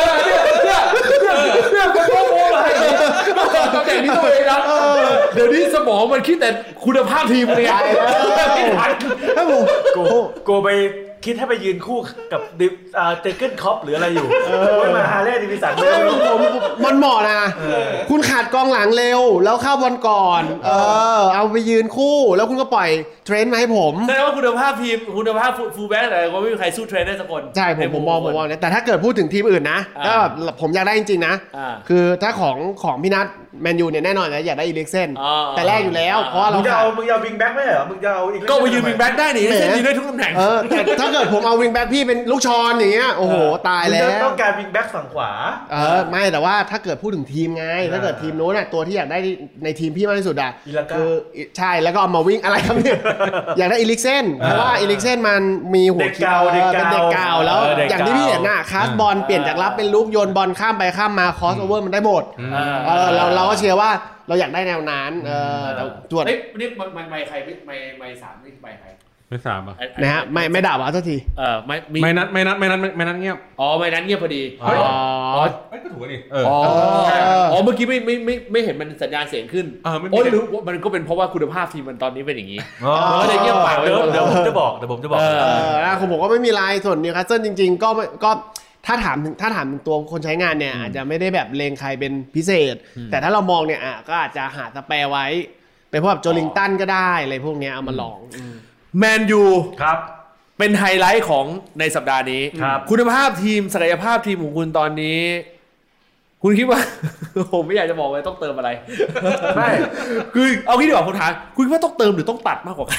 เนี่ยผมก็โม้อะไรตำแหน่งนี้ตัวเองนะเดี๋ยวนี้สมองมันคิดแต่คุณภาพทีมเลยไม่ทันโกไปคิดให้ไปยืนคู่กับเจเกิลคอปหรืออะไรอยู่มาฮาร์เลย์ดิวิสันมันเหมาะนะคุณขาดกองหลังเร็วแล้วเข้าบอลก่อนเอาไปยืนคู่แล้วคุณก็ปล่อยเทรนมาให้ผมแสดงว่าคุณภาพทีมคุณภาพฟูลแบ็คอะไรก็ไม่มีใครสู้เทรนได้สักคนใช่ผมมองนะแต่ถ้าเกิดพูดถึงทีมอื่นนะก็ผมอยากได้จริงๆนะคือถ้าของพี่นัทแมนยูเนี่ยแน่นอนนะอยากได้อีลิกเซนแต่แรกอยู่แล้วเพราะเรามึงจะเอาวิงแบ็คไม่เหรอมึงจะเอาก็ไปยืนวิงแบ็คได้นี่เซนดีได้ทุกตำแหน่งแต่ถ้าเกิดผมเอาวิงแบ็คพี่เป็นลูกชอนอย่างเงี้ยโอ้โหตายแล้วต้องการวิงแบ็คฝั่งขวาไม่แต่ว่าถ้าเกิดพูดถึงทีมไงถ้าเกิดทีมโน้นน่ะตัวที่อยากได้ในทีมพี่มากที่สุดอ่ะคือใช่แล้วก็เอามาวิ่งอะไรครับเนี่ยอยากได้อีลิกเซนเพราะว่าอีลิกเซนมันมีหัวคิวเป็นเด็กเก่าแล้วอย่างที่พี่เห็นน่ะคาสบอลเปลี่ยนจากรับเป็นลูกโยนบอลข้ามไปข้ามมาคอสโอเวอร์มันได้หมดเราก็เชียร์ว่าเราอยากได้แนวนั้นแต่ตัวนี่ไม่ใครไม่3นี่ไม่ใครไม่สามอ่ะนะฮะไม่ด่าว่าสักทีไม่นัดเงียบอ๋อไม่นัดเงียบพอดีก็ถูกดิอ๋อเมื่อกี้ไม่เห็นมันสัญญาณเสียงขึ้นโอ้ยหรือมันก็เป็นเพราะว่าคุณภาพทีมมันตอนนี้เป็นอย่างนี้ก็เลยเงียบไปเดี๋ยวผมจะบอกผมบอกว่าไม่มีไลน์ส่วนนิวคาสเซิลจริงๆก็ถ้าถามถึงตัวคนใช้งานเนี่ยอาจจะไม่ได้แบบเลงใครเป็นพิเศษแต่ถ้าเรามองเนี่ยก็อาจจะหาสเปร์ไว้เป็นพวกแบบโจลิงตันก็ได้อะไรพวกนี้เอามาลองแมนยูครับเป็นไฮไลท์ของในสัปดาห์นี้คุณภาพทีมศักยภาพทีมของคุณตอนนี้คุณคิดว่า ผมไม่อยากจะบอกว่าต้องเติมอะไรไม่คือเอางี้ดีกว่าผมถามคุณคิดว่าต้องเติมหรือต้องตัดมากกว่ากัน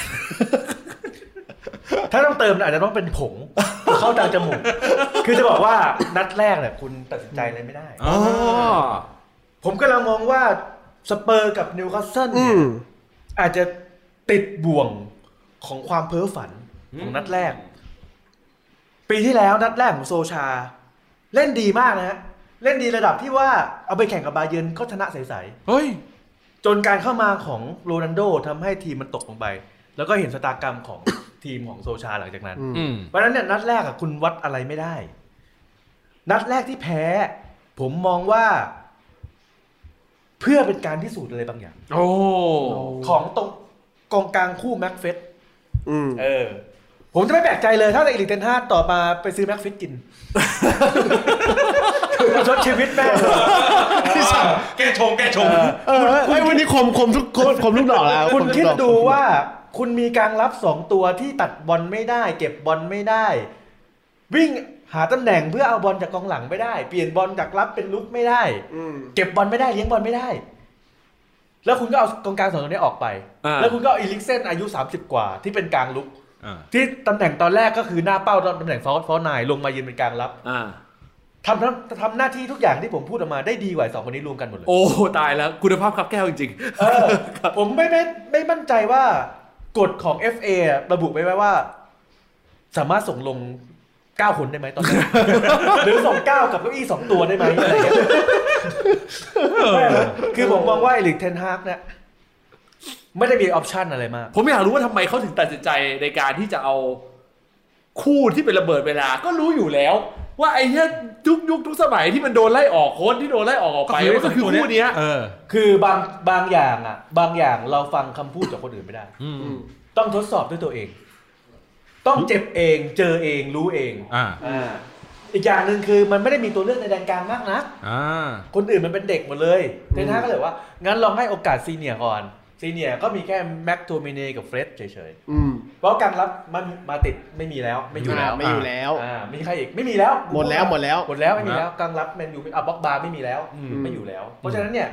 ถ้าต้องเติมอาจจะต้องเป็นผงเข้าทางจมูกคือจะบอกว่านัดแรกเนี่ยคุณตัดสินใจอะไรไม่ได้ผมกำลังมองว่าสเปอร์กับนิวคาสเซิลอาจจะติดบ่วงของความเพ้อฝันของนัดแรกปีที่แล้วนัดแรกของโซชาเล่นดีมากนะฮะเล่นดีระดับที่ว่าเอาไปแข่งกับบาเยิร์นก็ชนะใสๆเฮ้ยจนการเข้ามาของโรนัลโดทำให้ทีมมันตกลงไปแล้วก็เห็นชะตากรรมของทีมของโซชาหลังจากนั้นเพราะฉะนั้นเนี่ยนัดแรกคุณวัดอะไรไม่ได้นัดแรกที่แพ้ผมมองว่าเพื่อเป็นการพิสูจน์อะไรบางอย่างของตรงกองกลางคู่แม็กเฟสผมจะไม่แปลกใจเลยถ้าเอริกเทนฮากต่อมาไปซื้อแม็กเฟสกินชดชีวิตแม่แกชงวันนี้คมทุกดอกแล้วคุณคิดดูว่าคุณมีกลางรับ2ตัวที่ตัดบอลไม่ได้เก็บบอลไม่ได้วิ่งหาตำแหน่งเพื่อเอาบอลจากกองหลังไม่ได้เปลี่ยนบอลจากรับเป็นลุกไม่ได้เก็บบอลไม่ได้เลี้ยงบอลไม่ได้แล้วคุณก็เอากองกลาง2ตัวนี้ออกไปแล้วคุณก็เอาอีลิกเซนอายุ30กว่าที่เป็นกลางลุกที่ตำแหน่งตอนแรกก็คือหน้าเป้าตำแหน่งฟอลนายลงมายืนเป็นกลางรับทำหน้าที่ทุกอย่างที่ผมพูดออกมาได้ดีกว่า2คนนี้รวมกันหมดเลยโอ้ตายแล้วคุณภาพครับแก้วจริงๆผมไม่มั่นใจว่ากฎของ FA ระบุไว้ว่าสามารถส่งลง9คนได้ไหมตอนนี้หรือส่ง9กับเก้าอี้2ตัวได้ไหมอะไรอย่างเงี้ยคือผมมองว่าเอริกเทนฮากเนี่ยไม่ได้มีออปชันอะไรมากผมอยากรู้ว่าทำไมเขาถึงตัดสินใจในการที่จะเอาคู่ที่เป็นระเบิดเวลาก็รู้อยู่แล้วว่าไอ้เนี่ยทุกยุคทุกสมัยที่มันโดนไล่ออกโค้ชที่โดนไล่ออกไปก็คือคู่นี้คือบางอย่างเราฟังคำพูดจากคนอื่นไม่ได้ต้องทดสอบด้วยตัวเองต้องเจ็บเองเจอเองรู้เองอีกอย่างนึงคือมันไม่ได้มีตัวเลือกในแดนกลางมากนักคนอื่นมันเป็นเด็กหมดเลยเทนฮากก็เลยว่างั้นลองให้โอกาสซีเนียร์ก่อนซีเนียร์ก็มีแค่แม็กโทมิเน่กับเฟร็ดเฉยๆเพราะการรับมันมาติดไม่มีแล้วไม่อยู่แล้วมีใครอีกไม่มีแล้วหมดแล้วไม่มีแล้วการรับแมนยูบ็อกบาร์ไม่มีแล้วไม่อยู่แล้วเพราะฉะนั้นเนี่ย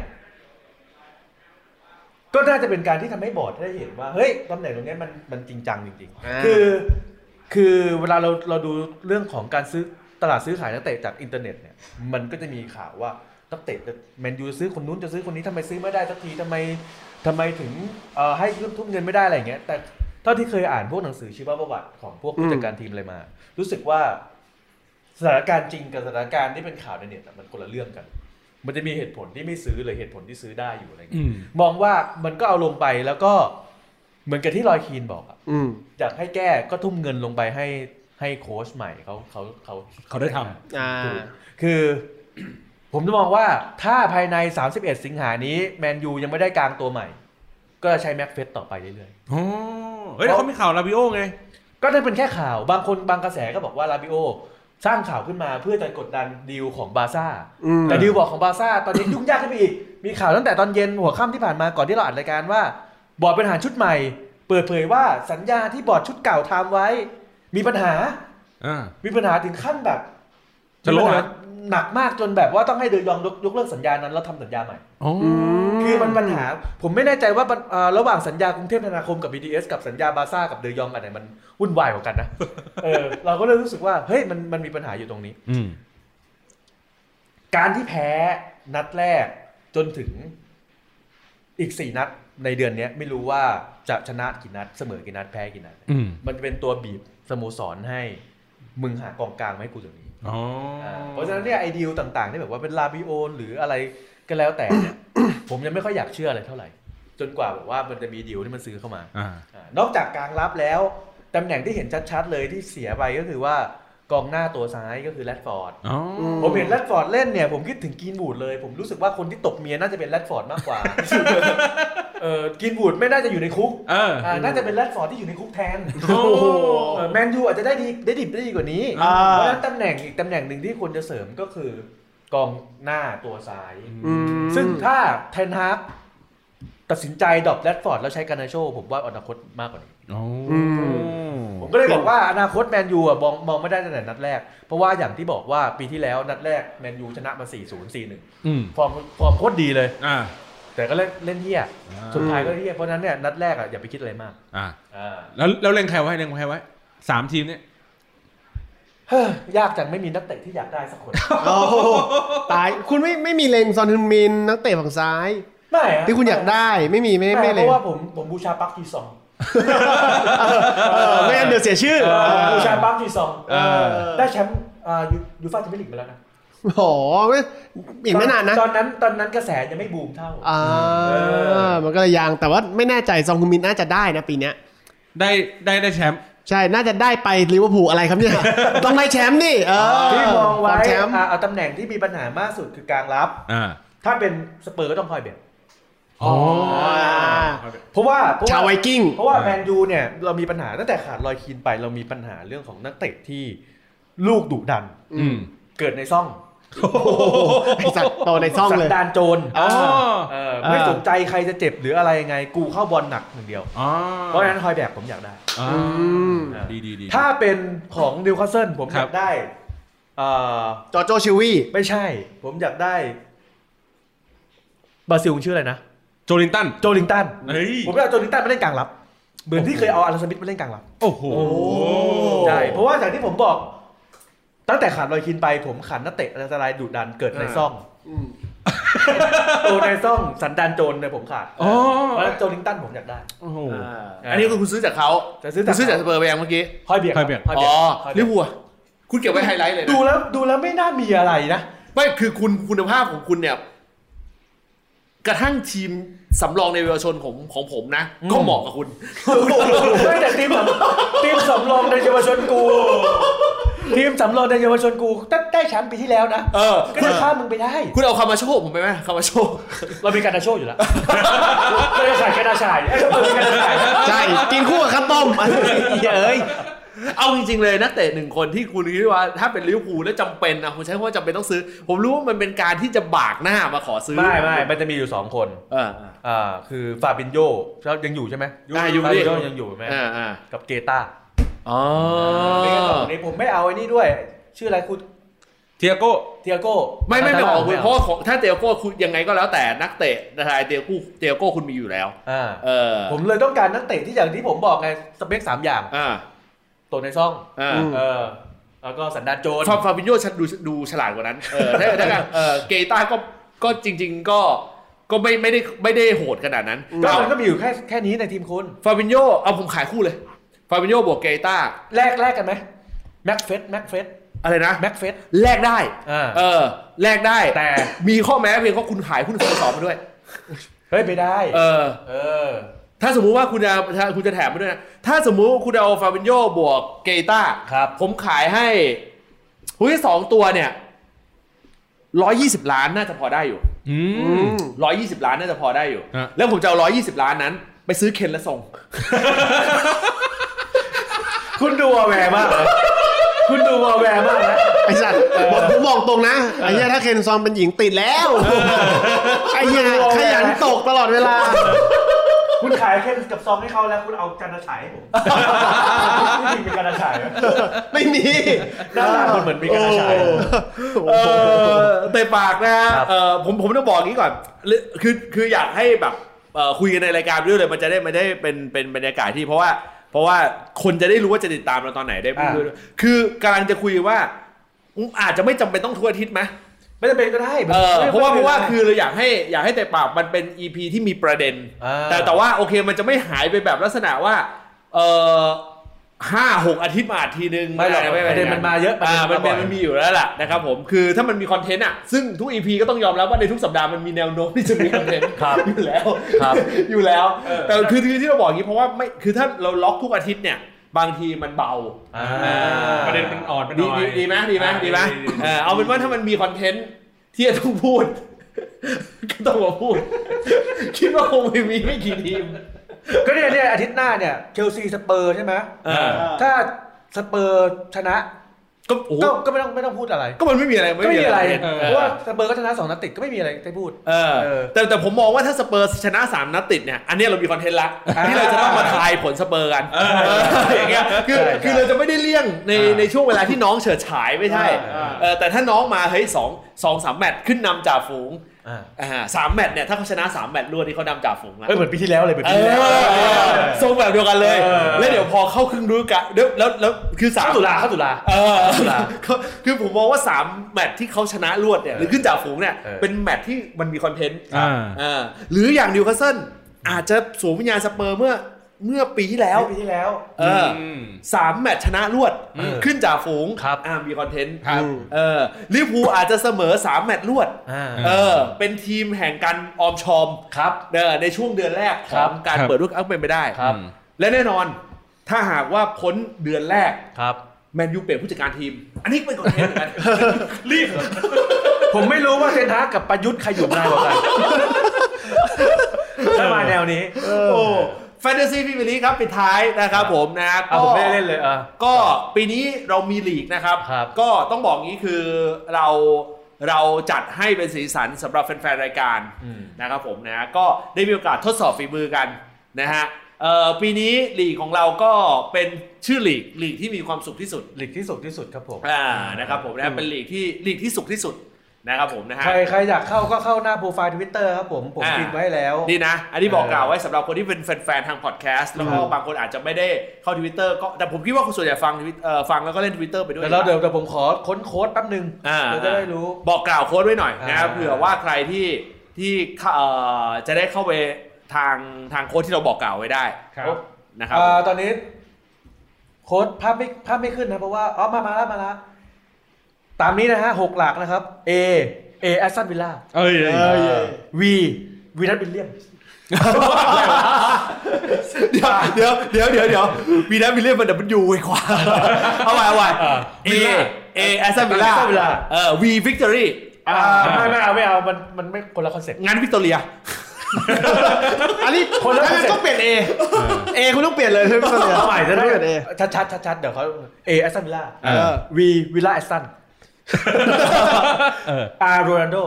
ก็น่าจะเป็นการที่ทำให้บอร์ดได้เห็นว่าเฮ้ยตำแหน่งตรงนี้มันจริงจังจริงๆคือเวลาเราดูเรื่องของการซื้อตลาดซื้อขายนักเตะจากอินเทอร์เน็ตเนี่ยมันก็จะมีข่าวว่านักเตะแมนยูซื้อคนนู้นจะซื้อคนนี้ทำไมซื้อไม่ได้สักทีทำไมถึงให้ทุ่มเงินไม่ได้อะไรอย่างเงี้ยแต่เท่าที่เคยอ่านพวกหนังสือชีวประวัติของพวกผู้จัดการทีมอะไรมารู้สึกว่าสถานการณ์จริงกับสถานการณ์ที่เป็นข่าวในเน็ตมันคนละเรื่องกันมันจะมีเหตุผลที่ไม่ซื้อหรือเหตุผลที่ซื้อได้อยู่อะไรเงี้ยมองว่ามันก็เอาลงไปแล้วก็เหมือนกับที่รอยคีนบอกอยากให้แก้ก็ทุ่มเงินลงไปให้โค้ชใหม่เขาได้ทำคือผมจะมองว่าถ้าภายใน31สิงหานี้แมนยูยังไม่ได้กลางตัวใหม่ก็จะใช้แม็กเฟสต่อไปเรื่อยๆเฮ้ยเขามีข่าวลาบิโอไงก็นั่นเป็นแค่ข่าวบางกระแสก็บอกว่าลาบิโอสร้างข่าวขึ้นมาเพื่อจะกดดันดีลของบาร์ซ่าแต่ดีลบอกของบาร์ซ่าตอนนี้ยุ่งยากขึ้นไปอีกมีข่าวตั้งแต่ตอนเย็นหัวค่ำที่ผ่านมาก่อนที่เราอัดรายการว่าบอร์ดบริหารชุดใหม่เปิดเผยว่าสัญญาที่บอร์ดชุดเก่าทำไว้มีปัญหาถึงขั้นแบบจะลดหนักมากจนแบบว่าต้องให้เดยองยกเลิกสัญญานั้นแล้วทำสัญญาใหม่คือมันปัญหาผมไม่แน่ใจว่าระหว่างสัญญากรุงเทพธนาคมกับ BTS กับสัญญาบาร์ซ่ากับเดยองอันไหนมันวุ่นวายกว่ากันนะเราก็เลยรู้สึกว่าเฮ้ยมันมีปัญหาอยู่ตรงนี้การที่แพ้นัดแรกจนถึงอีก4นัดในเดือนนี้ไม่รู้ว่าจะชนะกี่นัดเสมอกี่นัดแพ้กี่นัดมันเป็นตัวบีบสโมสรให้มึงหากองกลางมาให้กูตรงนี้เพราะฉะนั้นเนี่ยไอเดียต่างๆที่แบบว่าเป็นลาบิโอนหรืออะไรก็แล้วแต่เนี่ย ผมยังไม่ค่อยอยากเชื่ออะไรเท่าไหร่จนกว่าแบบว่ามันจะมีดีลที่มันซื้อเข้ามานอกจากกลางรับแล้วตำแหน่งที่เห็นชัดๆเลยที่เสียไปก็คือว่ากองหน้าตัวซ้ายก็คือแรดฟอร์ดผมเห็นแรดฟอร์ดเล่นเนี่ยผมคิดถึงกรีนวูดเลยผมรู้สึกว่าคนที่ตบเมียน่าจะเป็นแรดฟอร์ดมากกว่ากรีนวูดไม่น่าจะอยู่ในคุกน่าจะเป็นแรดฟอร์ดที่อยู่ในคุกแทนแมนยูอาจจะได้ดีกว่านี้เพราะฉะนั้นตำแหน่งอีกตำแหน่งหนึ่งที่ควรจะเสริมก็คือกองหน้าตัวซ้ายซึ่งถ้าเทนฮากตัดสินใจดรอปแรดฟอร์ดแล้วใช้การนาโชผมว่าอนาคตมากกว่านี้ผมก็เลยบอกว่าอนาคตแมนยูอ่ะมองไม่ได้ตั้งแต่นัดแรกเพราะว่าอย่างที่บอกว่าปีที่แล้วนัดแรกแมนยูชนะมา 4-0 4-1 ฟอร์มโคตรดีเลยแต่ก็เล่นเหี้ยสุดท้ายก็เหี้ยเพราะนั้นเนี่ยนัดแรกอ่ะอย่าไปคิดอะไรมากแล้วเล่นใครไว้3 ทีมเนี่ยยากจังไม่มีนักเตะที่อยากได้สักคนตายคุณไม่มีเลงซอนฮึนมินนักเตะฝั่งซ้ายไม่ที่คุณอยากได้ไม่เลยเพราะว่าผมบูชาปักจีซองไม่งั้นเดี๋ยวเสียชื่อบูชาปักจีซองได้แชมป์ยูฟ่าแชมเปี้ยนลีกมาแล้วนะโอ้อีกไม่นานนะตอนนั้นกระแสยังไม่บูมเท่ามันก็เลยยังแต่ว่าไม่แน่ใจซองฮึนมินน่าจะได้นะปีนี้ได้แชมป์ใช่น่าจะได้ไปลิเวอร์พูลอะไรครับเนี่ยต้องได้แชมป์นี่ที่มองไว้เอาตำแหน่งที่มีปัญหามากสุดคือกลางรับถ้าเป็นสเปอร์ก็ต้องคอยเบ็ดเพราะว่าชาวไวกิ้งเพราะว่าแมนยูเนี่ยเรามีปัญหาตั้งแต่ขาดรอยคีนไปเรามีปัญหาเรื่องของนักเตะที่ลูกดุดันเกิดในซ่องไอ้สัตว์โตในซ่องเลยสันดานโจรไม่สนใจใครจะเจ็บหรืออะไรยังไงกูเข้าบอลหนักอย่างเดียวเพราะฉะนั้นคอยแบกผมอยากได้ดีถ้าเป็นของนิวคาสเซิลผมอยากได้จอร์โจชิวี่ไม่ใช่ผมอยากได้บราซิลชื่ออะไรนะโจลิงตันผมอยากโจลิงตันมาเล่นกลางรับเหมือนที่เคยเอาอารันสมิธมาเล่นกลางรับโอ้โหใช่เพราะว่าอย่างที่ผมบอกตั้งแต่ขาดรอยคินไปผมขาดนักเตะอันตรายดุดันเกิดในซ่องตัวในซ่องสันดานโจรเนี่ยผมขาดเพราะโจลิงตันผมอยากได้อันนี้คือคุณซื้อจากเขาซื้อจากสเปอร์ไปยังเมื่อกี้ฮอยเบียร์ลิเวอร์พูลคุณเก็บไว้ไฮไลท์เลยดูแล้วไม่น่ามีอะไรนะไม่คือคุณภาพของคุณเนี่ยกระทั่งทีมสำรองในเยาวชนของผมนะก็เหมาะกับคุณไม่แต่ทีมสำรองในเยาวชนกูทีมสำรองในเยาวชนกูได้แชมป์ปีที่แล้วนะก็จะข้ามมึงไปได้คุณเอาคามาโชผมไปไหมคามาโชเรามีการนาโชอยู่แล้วเราจะขายการนาชายใช่กินคู่กับข้าวต้มเอาจริงๆเลยนักเตะหนึ่งคนที่คุณคิดว่าถ้าเป็นลิเวอร์พูลแล้วจำเป็นนะคุณใช้คำว่าจำเป็นต้องซื้อผมรู้ว่ามันเป็นการที่จะบากหน้ามาขอซื้อไม่มันจะมีอยู่2คนคือฟาบินโญ่ยังอยู่ใช่ไหมอยู่ยังอยู่ไหมกับเกต้านี่ผมไม่เอาไอ้นี่ด้วยชื่ออะไรคุณเทียโก้ไม่ออกเพราะถ้าเทียโก้คุณยังไงก็แล้วแต่นักเตะเทียโก้คุณมีอยู่แล้วผมเลยต้องการนักเตะที่อย่างที่ผมบอกไงสเปค3อย่างตัวในซ่องแล้วก็สันดานโจรฟาบินโญ่ดูฉลาดกว่านั้นถ้าเกต้าก็จริงๆก็ไม่ได้โหดขนาดนั้นก็มันก็มีอยู่แค่นี้ในทีมคุณฟาบินโญ่เอาผมขายคู่เลยฟาบินโญ่บวกเกต้าแลกกันไหมแม็กเฟสอะไรนะแม็กเฟสแลกได้แลกได้แต่มีข้อแม้เพียงเพราะคุณขายหุ้นสโมสรมาด้วยเฮ้ยไม่ได้ถ้าสมมุติว่าคุณจะแถมมาด้วยนะถ้าสมมุติคุณเอาฟาบินโญ่บวกเกต้าผมขายให้หุ้น2ตัวเนี่ย120 ล้านน่าจะพอได้อยู่120 ล้านน่าจะพอได้อยู่แล้วผมจะเอา120 ล้านนั้นไปซื้อเคนและส่งคุณดูวอแวร์มากเลยคุณดูวอแวร์มากนะไอ้สัตว์ผมบอกตรงนะไอ้เหี้ยถ้าเคนซอนเป็นหญิงติดแล้วไอ้เหี้ยขยันตกตลอดเวลาคุณขายแค่กับซองให้เขาแล้วคุณเอาการฉายให้ผมไม่มีการฉายไม่มีหน้าตาคุณเหมือนมีการฉายเตะปากนะผมต้องบอกงี้ก่อนคืออยากให้แบบคุยกันในรายการด้วยเลยมันจะได้ไม่ได้เป็นบรรยากาศที่เพราะว่าคนจะได้รู้ว่าจะติดตามเราตอนไหนได้คือกำลังจะคุยว่าอาจจะไม่จำเป็นต้องทุกอาทิตย์ไหมไม่จำเป็นก็ได้เพราะว่าคือเราอยากให้แต่ปากมันเป็น EP ที่มีประเด็นแต่ว่าโอเคมันจะไม่หายไปแบบลักษณะว่า5-6 อาทิตย์มาทีนึงไม่ประเด็นมันมาเยอะมันมีอยู่แล้วล่ะนะครับผมคือถ้ามันมีคอนเทนต์อ่ะซึ่งทุก EP ก็ต้องยอมรับว่าในทุกสัปดาห์มันมีแนวโน้มที่จะมีคอนเทนต์อยู่แล้วแต่คือที่เราบอกอย่างนี้เพราะว่าไม่คือถ้าเราล็อกทุกอาทิตย์เนี่ยบางทีมันเบาประเด็นมันอ่อนไปหน่อยดีไหมเอาเป็นว่าถ้ามันมีคอนเทนต์ที่จะต้องพูดก็ต้องมาพูดคิดว่าคงไม่กี่ทีมก็เนี่ยอาทิตย์หน้าเนี่ยเชลซีสเปอร์ใช่ไหมถ้าสเปอร์ชนะก็ไม่ต้องพูดอะไรก็มันไม่มีอะไรเพราะว่าสเปอร์ก็ชนะ2 นัดติดก็ไม่มีอะไรจะพูดแต่ผมมองว่าถ้าสเปอร์ชนะ3 นัดติดเนี่ยอันนี้เรามีคอนเทนต์ละที่เราจะต้องมาทายผลสเปอร์กันอย่างเงี้ยคือเราจะไม่ได้เลี่ยงในช่วงเวลาที่น้องเฉิดฉายไม่ใช่แต่ถ้าน้องมาเฮ้ย2-3 แมตช์ขึ้นนำจ่าฝูง3 แมตช์เนี่ยถ้าเขาชนะ3 แมตช์รวดที่เขานำจ่าฝูงแล้วเหมือนปีที่แล้วเลยแบบนี้ทรงแบบเดียวกันเลยแล้วเดี๋ยวพอเข้าครึ่งฤดูกาลแล้วคือ3 ตุลาคือผมมองว่า3 แมตช์ที่เขาชนะรวดเนี่ยหรือขึ้นจ่าฝูงเนี่ยเป็นแมตช์ที่มันมีคอนเทนต์หรืออย่างนิวคาสเซิลอาจจะสวมวิญญาณสเปอร์เมื่อปีที่แล้ว3 แมตช์ชนะรวดขึ้นจ่าฝูงมีคอนเทนต์ลิเวอร์พูลอาจจะเสมอ3 แมตช์รวดเป็นทีมแห่งการออมชอมในช่วงเดือนแรกของการเปิดฤดูกาลเป็นไปได้และแน่นอนถ้าหากว่าพ้นเดือนแรกแมนยูเปลี่ยนผู้จัดการทีมอันนี้เป็นคอนเทนต์เหมือนกันรีบผมไม่รู้ว่าเทนฮากกับประยุทธ์ใครอยู่ง่ายกว่ากันถ้ามาแนวนี้แฟนตาซีพรีเมียร์ลีกครับปิดท้ายนะครับผมนะผมไม่เล่นเลยก็ปีนี้เรามีลีกนะครับก็ต้องบอกงี้คือเราจัดให้เป็นสีสันสำหรับแฟนๆรายการนะครับผมนะก็ได้มีโอกาสทดสอบฝีมือกันนะฮะปีนี้ลีกของเราก็เป็นชื่อลีกที่มีความสุขที่สุดลีกที่สุขที่สุดครับผมนะครับผมนะเป็นลีกที่สุขที่สุดนะครับผมนะฮะใครอยากเข้าก็เข้าหน้าโปรไฟล์ Twitter ครับผมพิมพ์ไว้แล้วดีนะอันนี้บอกกล่าวไว้สำหรับคนที่เป็นแฟนๆทางพอดแคสต์แล้วก็บางคนอาจจะไม่ได้เข้า Twitter ก็แต่ผมคิดว่าคนส่วนใหญ่ฟังแล้วก็เล่น Twitter ไปด้วยแล้วเดี๋ยวผมขอค้นโค้ดแป๊บนึงจะได้รู้บอกกล่าวโค้ดไว้หน่อยนะครับเผื่อว่าใครที่จะได้เข้าไปทางโค้ดที่เราบอกกล่าวไว้ได้นะครับตอนนี้โค้ดภาพไม่ขึ้นนะเพราะว่ามาแล้วตามนี้นะฮะ6 หลักนะครับ A แอสตันวิลล่าV วีนัทวิลเลียมเดี๋ยววีนัทวิลเลียมมันWไว้ขวาเอาไว้A แอสตันวิลล่าV วิกตอรี่ไม่เอามันไม่คนละคอนเซ็ปต์งั้นวิกตอเรียอันนี้คนละต้องเปลี่ยน A คุณต้องเปลี่ยนเลยคือเอาใหม่จะได้ชัดเดี๋ยวเขา A แอสตันวิลล่าV วิลล่าแอสตันโรนัลโด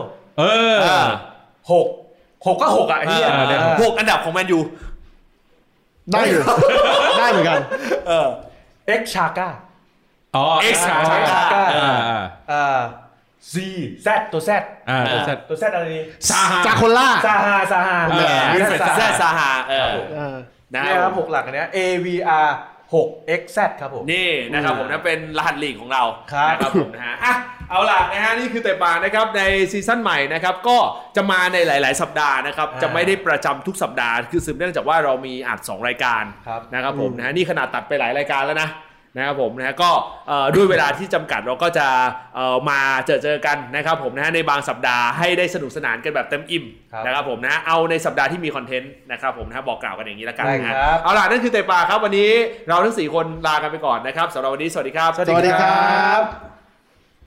6ก็6อ่ะไอ้เหี้ย 6อันดับของแมนยูได้อยู่ได้เหมือนกัน X ชาก้า X ชาก้า Z ตัว Z อะไรนี่ซาโคล่าซาฮาซาฮานะครับ6 หลักอันเนี้ย AVR 6XZ ครับผมนี่นะครับผมนะเป็นรหัสลีกของเรานะครับผมนะฮะเอาล่ะนะฮะนี่คือเตะปากนะครับในซีซั่นใหม่นะครับก็จะมาในหลายๆสัปดาห์นะครับจะไม่ได้ประจำทุกสัปดาห์คือสืบเนื่องจากว่าเรามีอัด2 รายการนะครับผมนะฮะนี่ขนาดตัดไปหลายรายการแล้วนะครับผมนะก็ด้วยเวลาที่จำกัดเราก็จะมาเจอกันนะครับผมนะในบางสัปดาห์ให้ได้สนุกสนานกันแบบเต็มอิ่มนะครับผมนะเอาในสัปดาห์ที่มีคอนเทนต์นะครับผมนะบอกกล่าวกันอย่างนี้แล้วกันนะเอาล่ะนั่นคือเตะปากครับวันนี้เราทั้ง4 คนลากันไปก่อนนะครับสำหรับวันนี้สวัสดีครับสวัสดีครับ